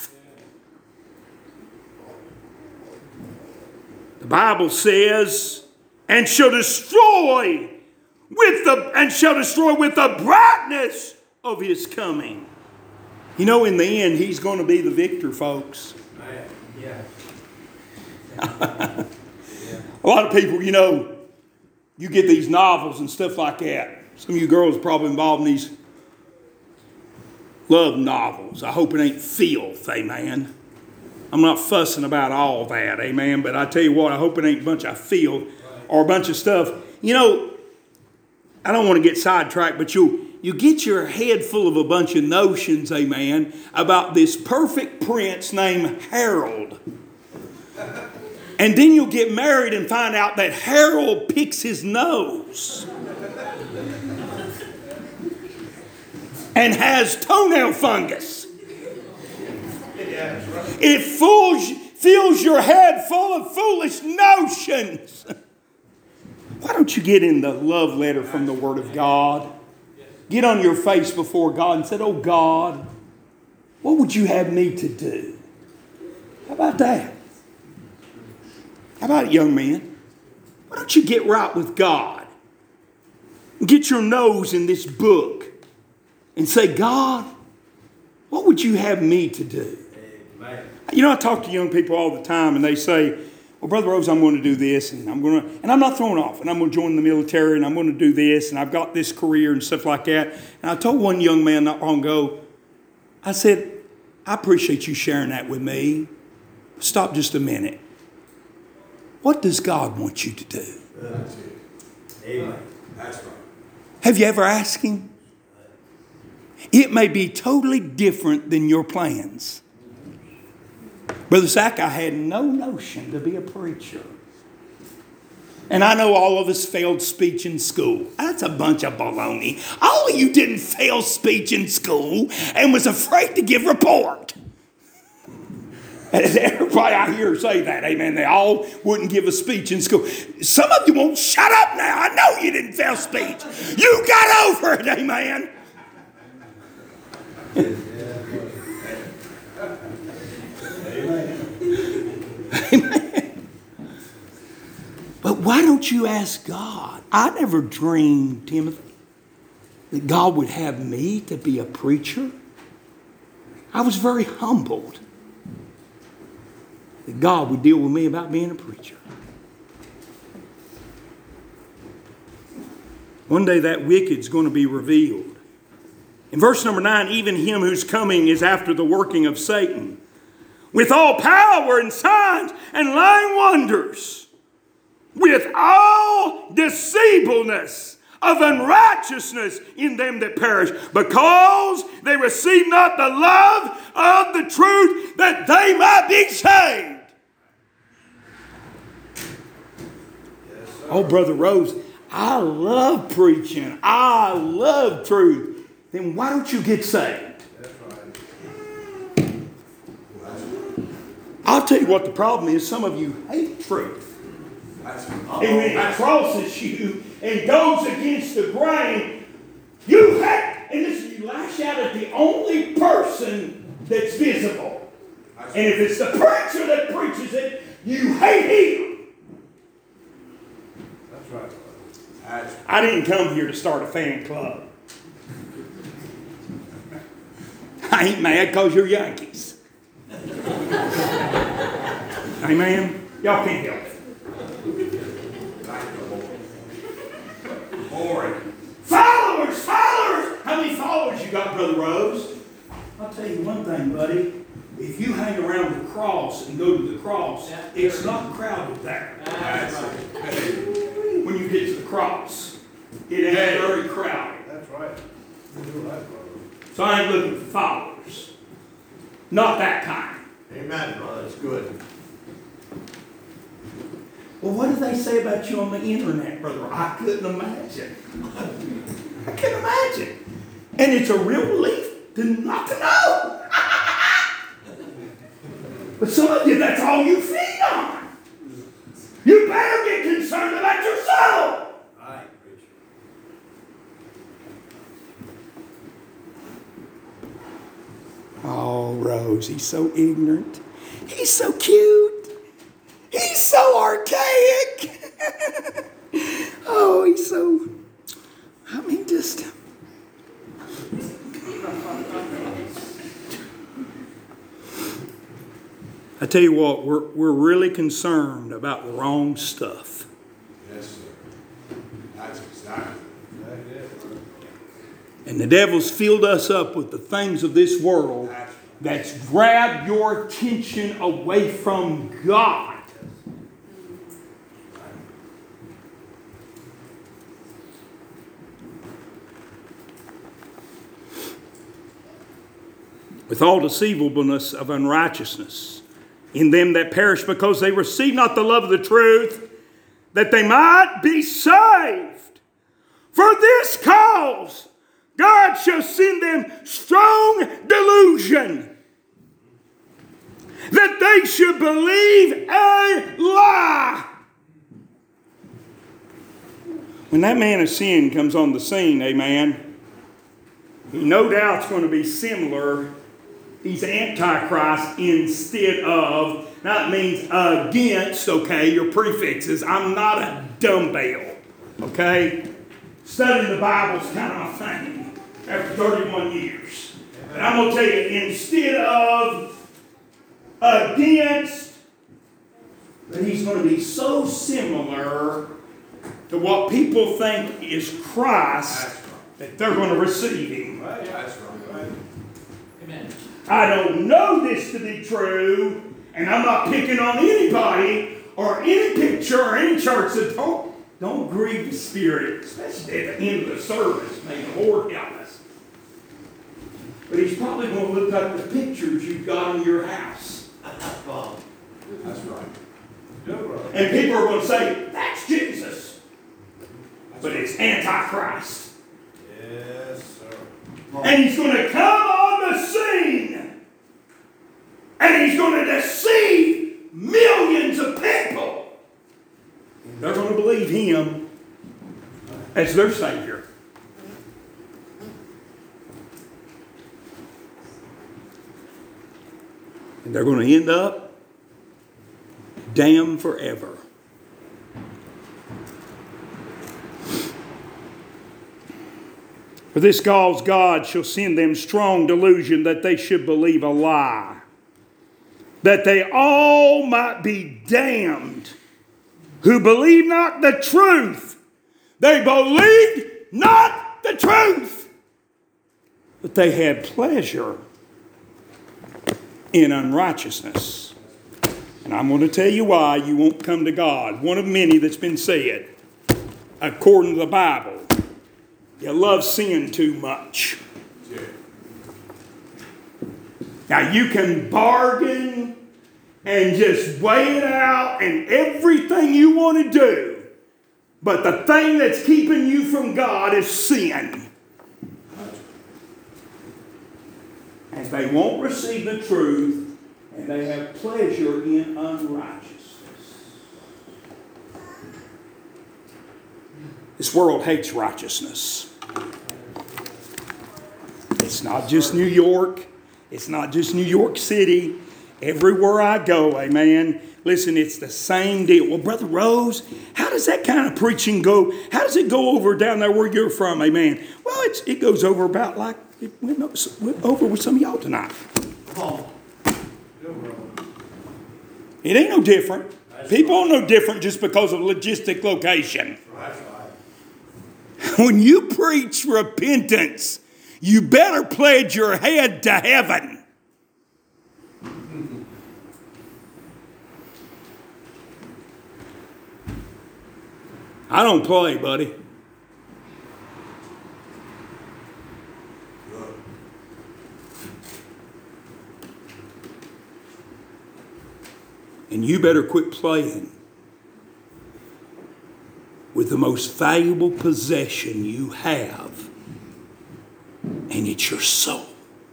The Bible says, and shall destroy with the brightness of his coming. You know, in the end, he's going to be the victor, folks. Yeah. A lot of people, you know, you get these novels and stuff like that. Some of you girls are probably involved in these love novels. I hope it ain't filth, amen. I'm not fussing about all that, amen. But I tell you what, I hope it ain't a bunch of filth or a bunch of stuff. You know, I don't want to get sidetracked, but you get your head full of a bunch of notions, amen, about this perfect prince named Harold. And then you'll get married and find out that Harold picks his nose and has toenail fungus. It fills your head full of foolish notions. Why don't you get in the love letter from the Word of God? Get on your face before God and say, oh God, what would you have me to do? How about that? How about it, young man? Why don't you get right with God? And get your nose in this book and say, God, what would you have me to do? You know, I talk to young people all the time, and they say, well, Brother Rose, I'm going to do this, and I'm not throwing off, and I'm going to join the military, and I'm going to do this, and I've got this career and stuff like that. And I told one young man not long ago, I said, I appreciate you sharing that with me. Stop just a minute. What does God want you to do? That's it. Amen. That's right. Have you ever asked Him? It may be totally different than your plans. Brother Zach, I had no notion to be a preacher. And I know all of us failed speech in school. That's a bunch of baloney. All of you didn't fail speech in school and was afraid to give report. And everybody I hear say that, amen. They all wouldn't give a speech in school. Some of you won't shut up now. I know you didn't fail speech. You got over it, amen. Amen. But why don't you ask God? I never dreamed, Timothy, that God would have me to be a preacher. I was very humbled that God would deal with me about being a preacher. One day that wicked's going to be revealed. In verse number 9, even him whose coming is after the working of Satan, with all power and signs and lying wonders, with all deceivableness of unrighteousness in them that perish, because they receive not the love of the truth, that they might be saved. Yes, oh, Brother Rose, I love preaching. I love truth. Then why don't you get saved? That's right. I'll tell you what the problem is. Some of you hate truth. And when it crosses you and goes against the grain, you hate, and listen, you lash out at the only person that's visible. And if it's the preacher that preaches it, you hate him. That's right. I didn't come here to start a fan club. I ain't mad because you're Yankees. Amen? Y'all can't help it. Followers! How many followers you got, Brother Rose? I'll tell you one thing, buddy. If you hang around the cross and go to the cross, it's not crowded there. When you get to the cross, it ain't very crowded. That's right. So I ain't looking for followers. Not that kind. Amen, brother. That's good. Well, what do they say about you on the internet, brother? I couldn't imagine. I couldn't imagine. And it's a real relief to not to know. But some of you, that's all you feed on. You better get concerned about your soul. Right, preacher. Oh, Rose, he's so ignorant. He's so cute. He's so archaic. Oh, he's so, just... I tell you what, we're really concerned about the wrong stuff. Yes, sir. That's exactly. And the devil's filled us up with the things of this world that's grabbed your attention away from God. With all deceivableness of unrighteousness in them that perish, because they receive not the love of the truth, that they might be saved. For this cause God shall send them strong delusion, that they should believe a lie. When that man of sin comes on the scene, amen, he no doubt is going to be similar. He's Antichrist instead of, now it means against, okay, your prefixes. I'm not a dumbbell, okay? Studying the Bible's kind of my thing after 31 years. And I'm going to tell you, instead of against, that he's going to be so similar to what people think is Christ that they're going to receive him. Right, that's right. Amen. I don't know this to be true, and I'm not picking on anybody or any picture or any church that don't grieve the Spirit, especially at the end of the service. May the Lord help us. But he's probably going to look up the pictures you've got in your house. That's right. And people are going to say, that's Jesus. But it's Antichrist. Yes, sir. And he's going to come on the scene. And he's going to deceive millions of people. And they're going to believe him as their Savior. And they're going to end up damned forever. For this cause God shall send them strong delusion that they should believe a lie, that they all might be damned, who believe not the truth. They believed not the truth, but they had pleasure in unrighteousness. And I'm going to tell you why you won't come to God. One of many that's been said, according to the Bible. You love sin too much. Now you can bargain and just weigh it out and everything you want to do. But the thing that's keeping you from God is sin. And they won't receive the truth, and they have pleasure in unrighteousness. This world hates righteousness. It's not just New York. It's not just New York City. Everywhere I go, amen. Listen, it's the same deal. Well, Brother Rose, how does that kind of preaching go? How does it go over down there where you're from, amen? Well, it goes over about like it went over with some of y'all tonight. It ain't no different. People are no different just because of logistic location. When you preach repentance, you better pledge your head to heaven. I don't play, buddy. And you better quit playing with the most valuable possession you have, and it's your soul.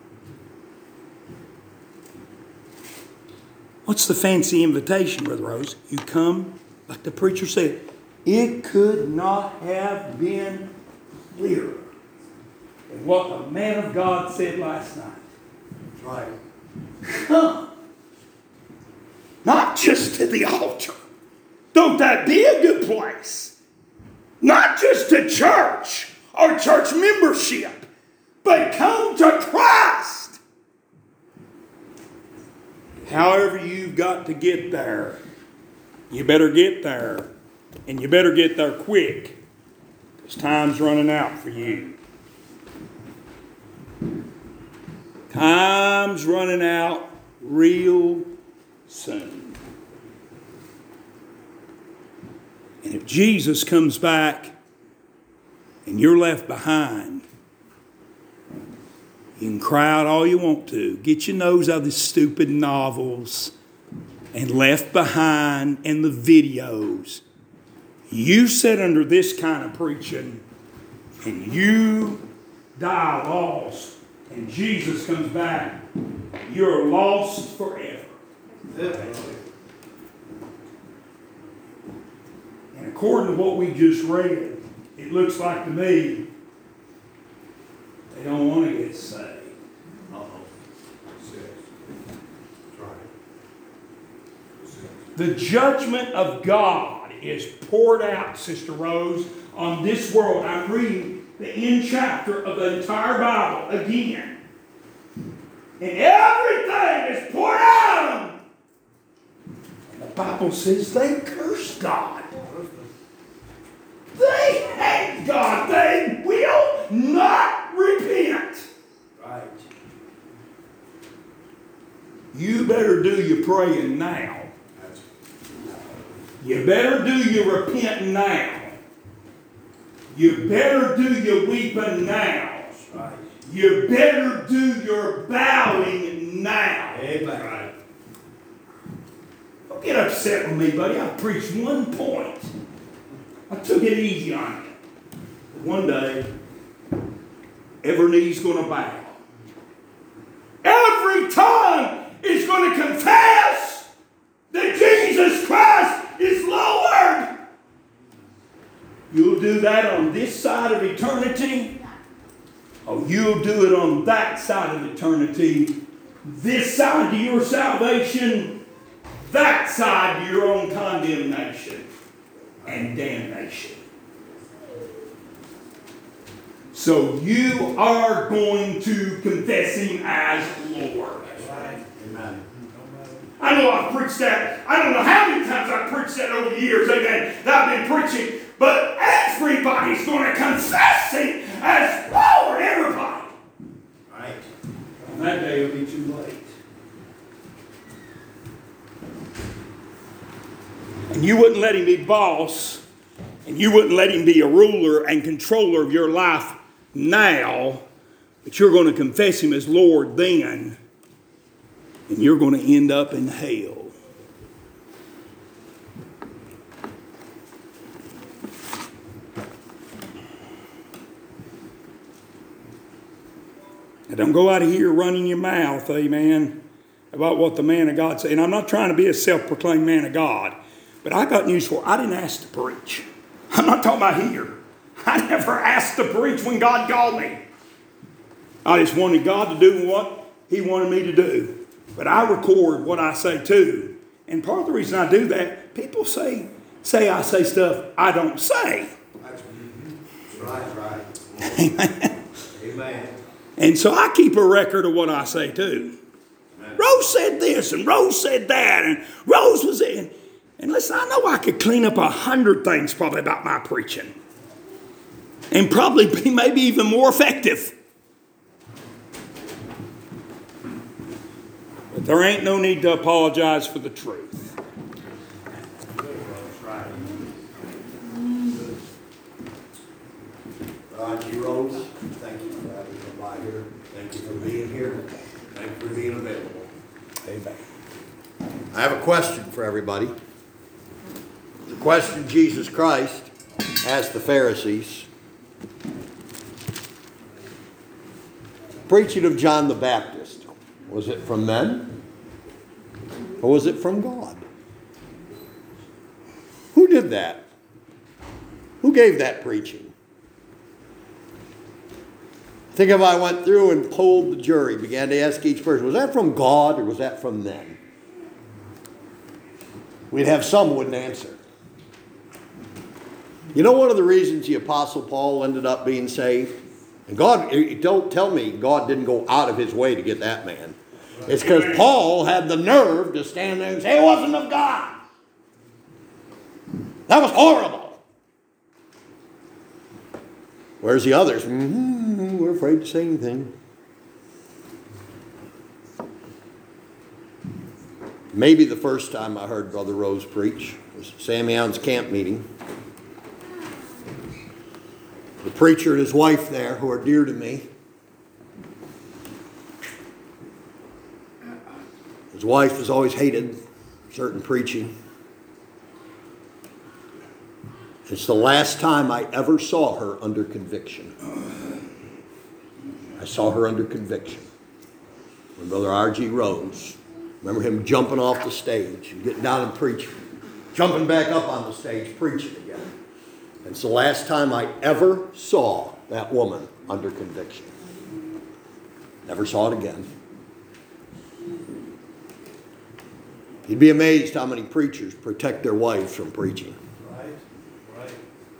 What's the fancy invitation, Brother Rose? You come, like the preacher said, it could not have been clearer than what the man of God said last night. That's right. Come. Not just to the altar. Don't that be a good place? Not just to church or church membership, but come to Christ. However you've got to get there, you better get there. And you better get there quick, because time's running out for you. Time's running out real soon. And if Jesus comes back and you're left behind, you can cry out all you want to. Get your nose out of these stupid novels and Left Behind and the videos. You sit under this kind of preaching and you die lost and Jesus comes back, you're lost forever. And according to what we just read, it looks like to me they don't want to get saved. The judgment of God is poured out, Sister Rose, on this world. I'm reading the end chapter of the entire Bible again. And everything is poured out on them. The Bible says they cursed God. They hate God. They will not repent. Right. You better do your praying now. You better do your repenting now. You better do your weeping now. Right. You better do your bowing now. Amen. Don't get upset with me, buddy. I preached one point. I took it easy on you. One day, every knee's going to bow. Every tongue is going to confess that Jesus Christ is Lord. You'll do that on this side of eternity, or you'll do it on that side of eternity. This side to your salvation, that side to your own condemnation and damnation. So you are going to confess Him as Lord. Amen. I know I've preached that. I don't know how many times I've preached that over the years, amen, that I've been preaching. But everybody's going to confess Him as Lord. Everybody. Right. And that day will be too late. And you wouldn't let Him be boss, and you wouldn't let Him be a ruler and controller of your life now, but you're going to confess Him as Lord then, and you're going to end up in hell. Now don't go out of here running your mouth, amen, about what the man of God said. And I'm not trying to be a self-proclaimed man of God, but I got news for you. I didn't ask to preach. I'm not talking about here. I never asked to preach when God called me. I just wanted God to do what He wanted me to do. But I record what I say too. And part of the reason I do that, people say I say stuff I don't say. That's right. Amen. Amen. And so I keep a record of what I say too. Amen. Rose said this and Rose said that and Rose was in. And listen, I know I could clean up 100 things probably about my preaching. And probably be maybe even more effective. But there ain't no need to apologize for the truth. That's right. Roger Rose, thank you for having come by here. Thank you for being here. Thank you for being available. Amen. I have a question for everybody. The question Jesus Christ asked the Pharisees. Preaching of John the Baptist, was it from men or was it from God? Who did that? Who gave that preaching? Think if I went through and polled the jury, began to ask each person, was that from God or was that from them? We'd have some who wouldn't answer. You know one of the reasons the Apostle Paul ended up being saved? And God, don't tell me God didn't go out of His way to get that man. It's because Paul had the nerve to stand there and say, it wasn't of God. That was horrible. Whereas the others, we're afraid to say anything. Maybe the first time I heard Brother Rose preach was Sammy Allen's camp meeting. The preacher and his wife there, who are dear to me. His wife has always hated certain preaching. It's the last time I ever saw her under conviction. I saw her under conviction. When Brother R.G. Rose, remember him jumping off the stage and getting down and preaching, jumping back up on the stage, preaching again. It's the last time I ever saw that woman under conviction. Never saw it again. You'd be amazed how many preachers protect their wives from preaching. Right.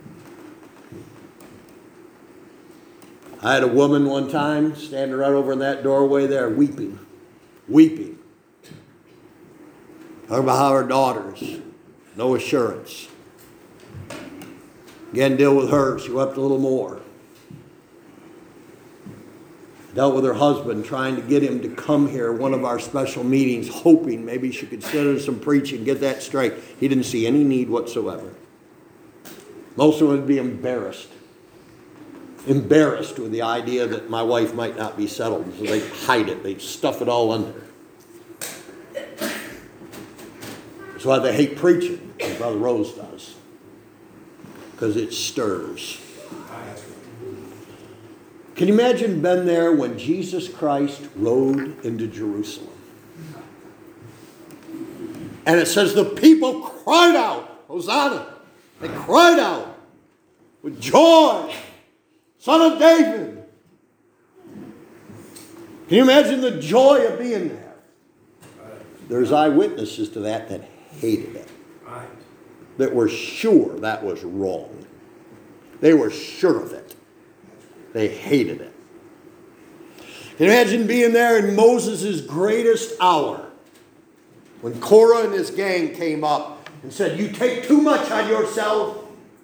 I had a woman one time standing right over in that doorway there weeping. Talking about how our daughters, no assurance. Again, deal with her. She wept a little more. Dealt with her husband, trying to get him to come here, one of our special meetings, hoping maybe she could sit in some preaching, get that straight. He didn't see any need whatsoever. Most of them would be embarrassed. Embarrassed with the idea that my wife might not be settled. So they'd hide it. They'd stuff it all under. That's why they hate preaching, as Brother Rose does. Because it stirs. Can you imagine being there when Jesus Christ rode into Jerusalem? And it says the people cried out, Hosanna. They cried out with joy, Son of David. Can you imagine the joy of being there? There's eyewitnesses to that hated it. That were sure that was wrong. They were sure of it. They hated it. Can you imagine being there in Moses' greatest hour? When Korah and his gang came up and said, you take too much on yourself.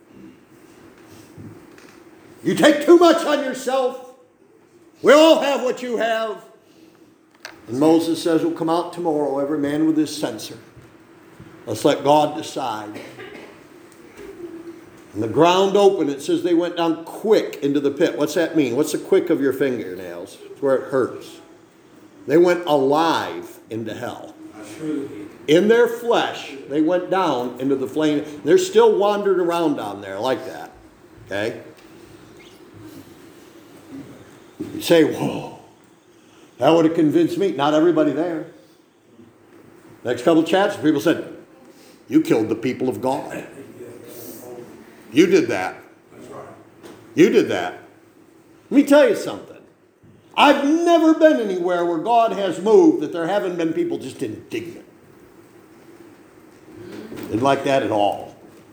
You take too much on yourself. We all have what you have. And Moses says, we'll come out tomorrow, every man with his censer. Let's let God decide. And the ground opened. It says they went down quick into the pit. What's that mean? What's the quick of your fingernails? It's where it hurts. They went alive into hell. In their flesh, they went down into the flame. They're still wandering around down there like that. Okay? You say, whoa, that would have convinced me. Not everybody there. Next couple of chapters, people said, you killed the people of God. You did that. You did that. Let me tell you something. I've never been anywhere where God has moved that there haven't been people just indignant. Didn't like that at all.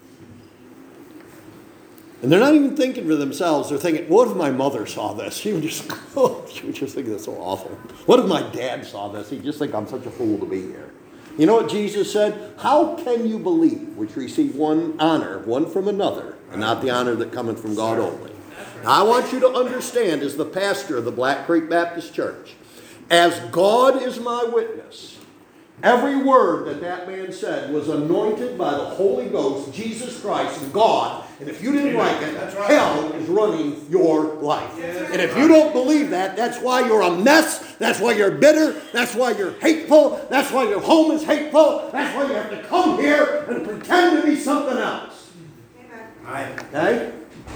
And they're not even thinking for themselves. They're thinking, what if my mother saw this? She would just think that's so awful. What if my dad saw this? He'd just think I'm such a fool to be here. You know what Jesus said? How can you believe which receive one honor, one from another, and not the honor that cometh from God only? Now, I want you to understand, as the pastor of the Black Creek Baptist Church, as God is my witness, every word that man said was anointed by the Holy Ghost, Jesus Christ, and God. And if you didn't like it, hell is running your life. And if you don't believe that, that's why you're a mess. That's why you're bitter. That's why you're hateful. That's why your home is hateful. That's why you have to come here and pretend to be something else. Okay?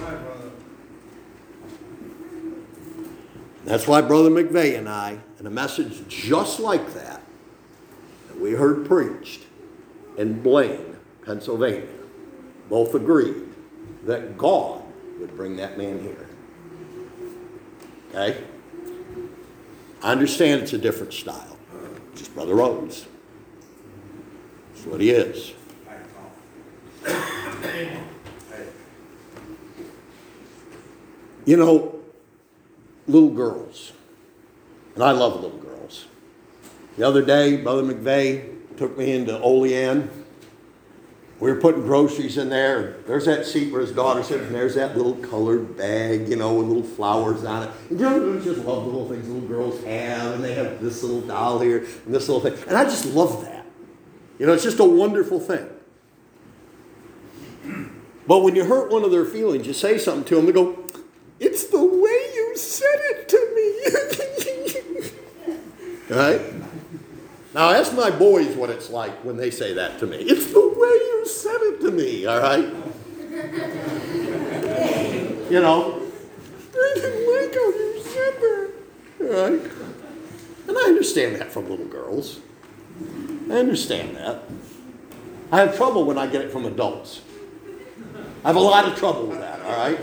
That's why Brother McVeigh and I, in a message just like that we heard preached in Blaine, Pennsylvania, both agreed that God would bring that man here. Okay? I understand it's a different style. Just Brother Rhodes. That's what he is. You know, little girls. And I love little girls. The other day, Brother McVeigh took me into Olean. We were putting groceries in there. There's that seat where his daughter sits, and there's that little colored bag, with little flowers on it. And you just love the little things little girls have, and they have this little doll here and this little thing. And I just love that. It's just a wonderful thing. But when you hurt one of their feelings, you say something to them, they go, it's the way you said it to me. Right? Now, ask my boys what it's like when they say that to me. It's the way you said it to me, all right? I didn't like how you said that, all right? And I understand that from little girls. I understand that. I have trouble when I get it from adults. I have a lot of trouble with that, all right?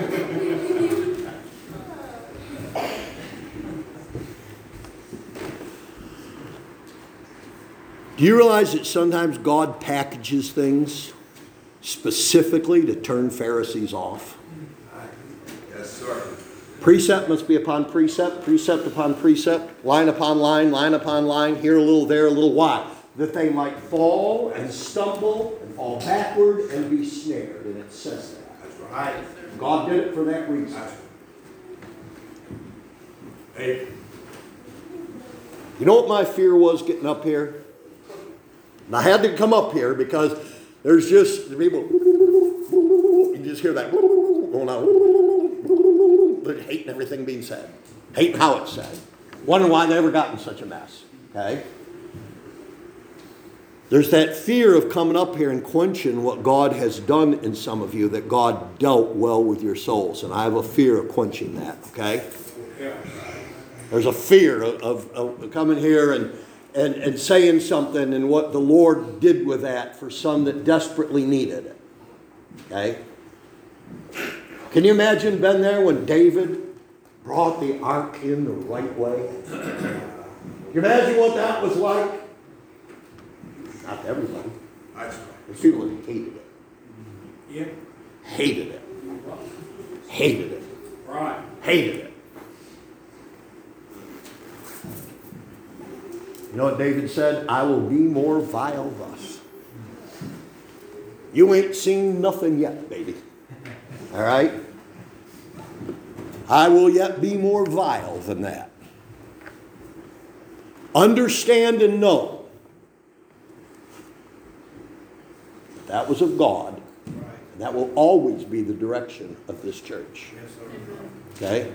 Do you realize that sometimes God packages things specifically to turn Pharisees off? Yes, sir. Precept must be upon precept, precept upon precept, line upon line, line upon line, here a little, there a little. Why? that they might fall and stumble and fall backward and be snared. And it says that. That's right. God did it for that reason. That's right. Hey, You know what my fear was getting up here? And I had to come up here because there's just people, you just hear that going on. They're hating everything being said. Hating how it's said. Wondering why they ever got in such a mess. Okay? There's that fear of coming up here and quenching what God has done in some of you, that God dealt well with your souls. And I have a fear of quenching that. Okay? There's a fear of coming here and saying something and what the Lord did with that for some that desperately needed it. Okay? Can you imagine been there when David brought the ark in the right way? Can you imagine what that was like? Not everybody. that's right. There's people that hated it. Yeah. Hated it. Hated it. Right. Hated it. You know what David said? I will be more vile thus. You ain't seen nothing yet, baby. All right? I will yet be more vile than that. Understand and know that was of God. And that will always be the direction of this church. Okay?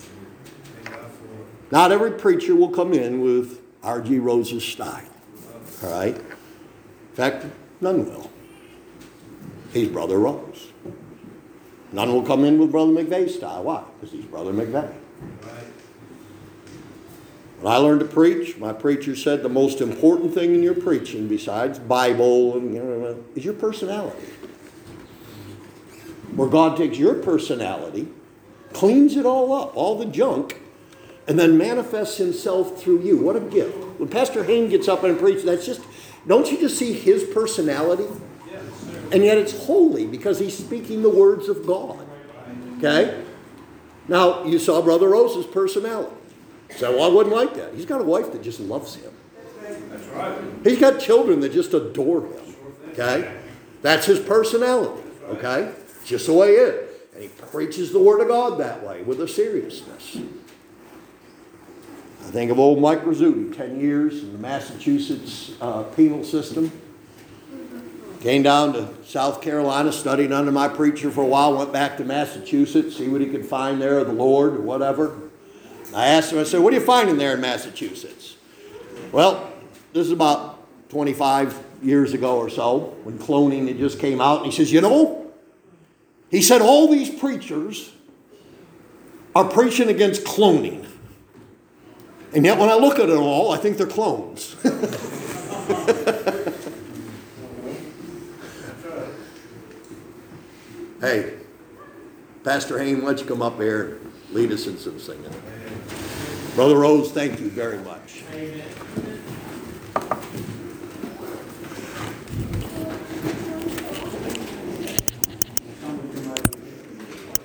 Not every preacher will come in with R.G. Rose's style. All right? In fact, none will. He's Brother Rose. None will come in with Brother McVeigh's style. Why? Because he's Brother McVeigh. When I learned to preach, my preacher said the most important thing in your preaching, besides Bible, and is your personality. Where God takes your personality, cleans it all up, all the junk, and then manifests himself through you. What a gift. When Pastor Hain gets up and preaches, that's just, don't you just see his personality? And yet it's holy because he's speaking the words of God. Okay? Now, you saw Brother Rose's personality. So, well, I wouldn't like that. He's got a wife that just loves him. That's right. He's got children that just adore him. Okay? That's his personality. Okay? It's just the way it is. And he preaches the word of God that way with a seriousness. I think of old Mike Rizzuti, 10 years in the Massachusetts penal system. Came down to South Carolina, studied under my preacher for a while, went back to Massachusetts, see what he could find there of the Lord or whatever. I asked him, I said, what are you finding there in Massachusetts? Well, this is about 25 years ago or so, when cloning had just came out. And he says, he said, all these preachers are preaching against cloning. And yet when I look at it all, I think they're clones. Hey, Pastor Hain, why don't you come up here and lead us in some singing? Brother Rose, thank you very much. Amen.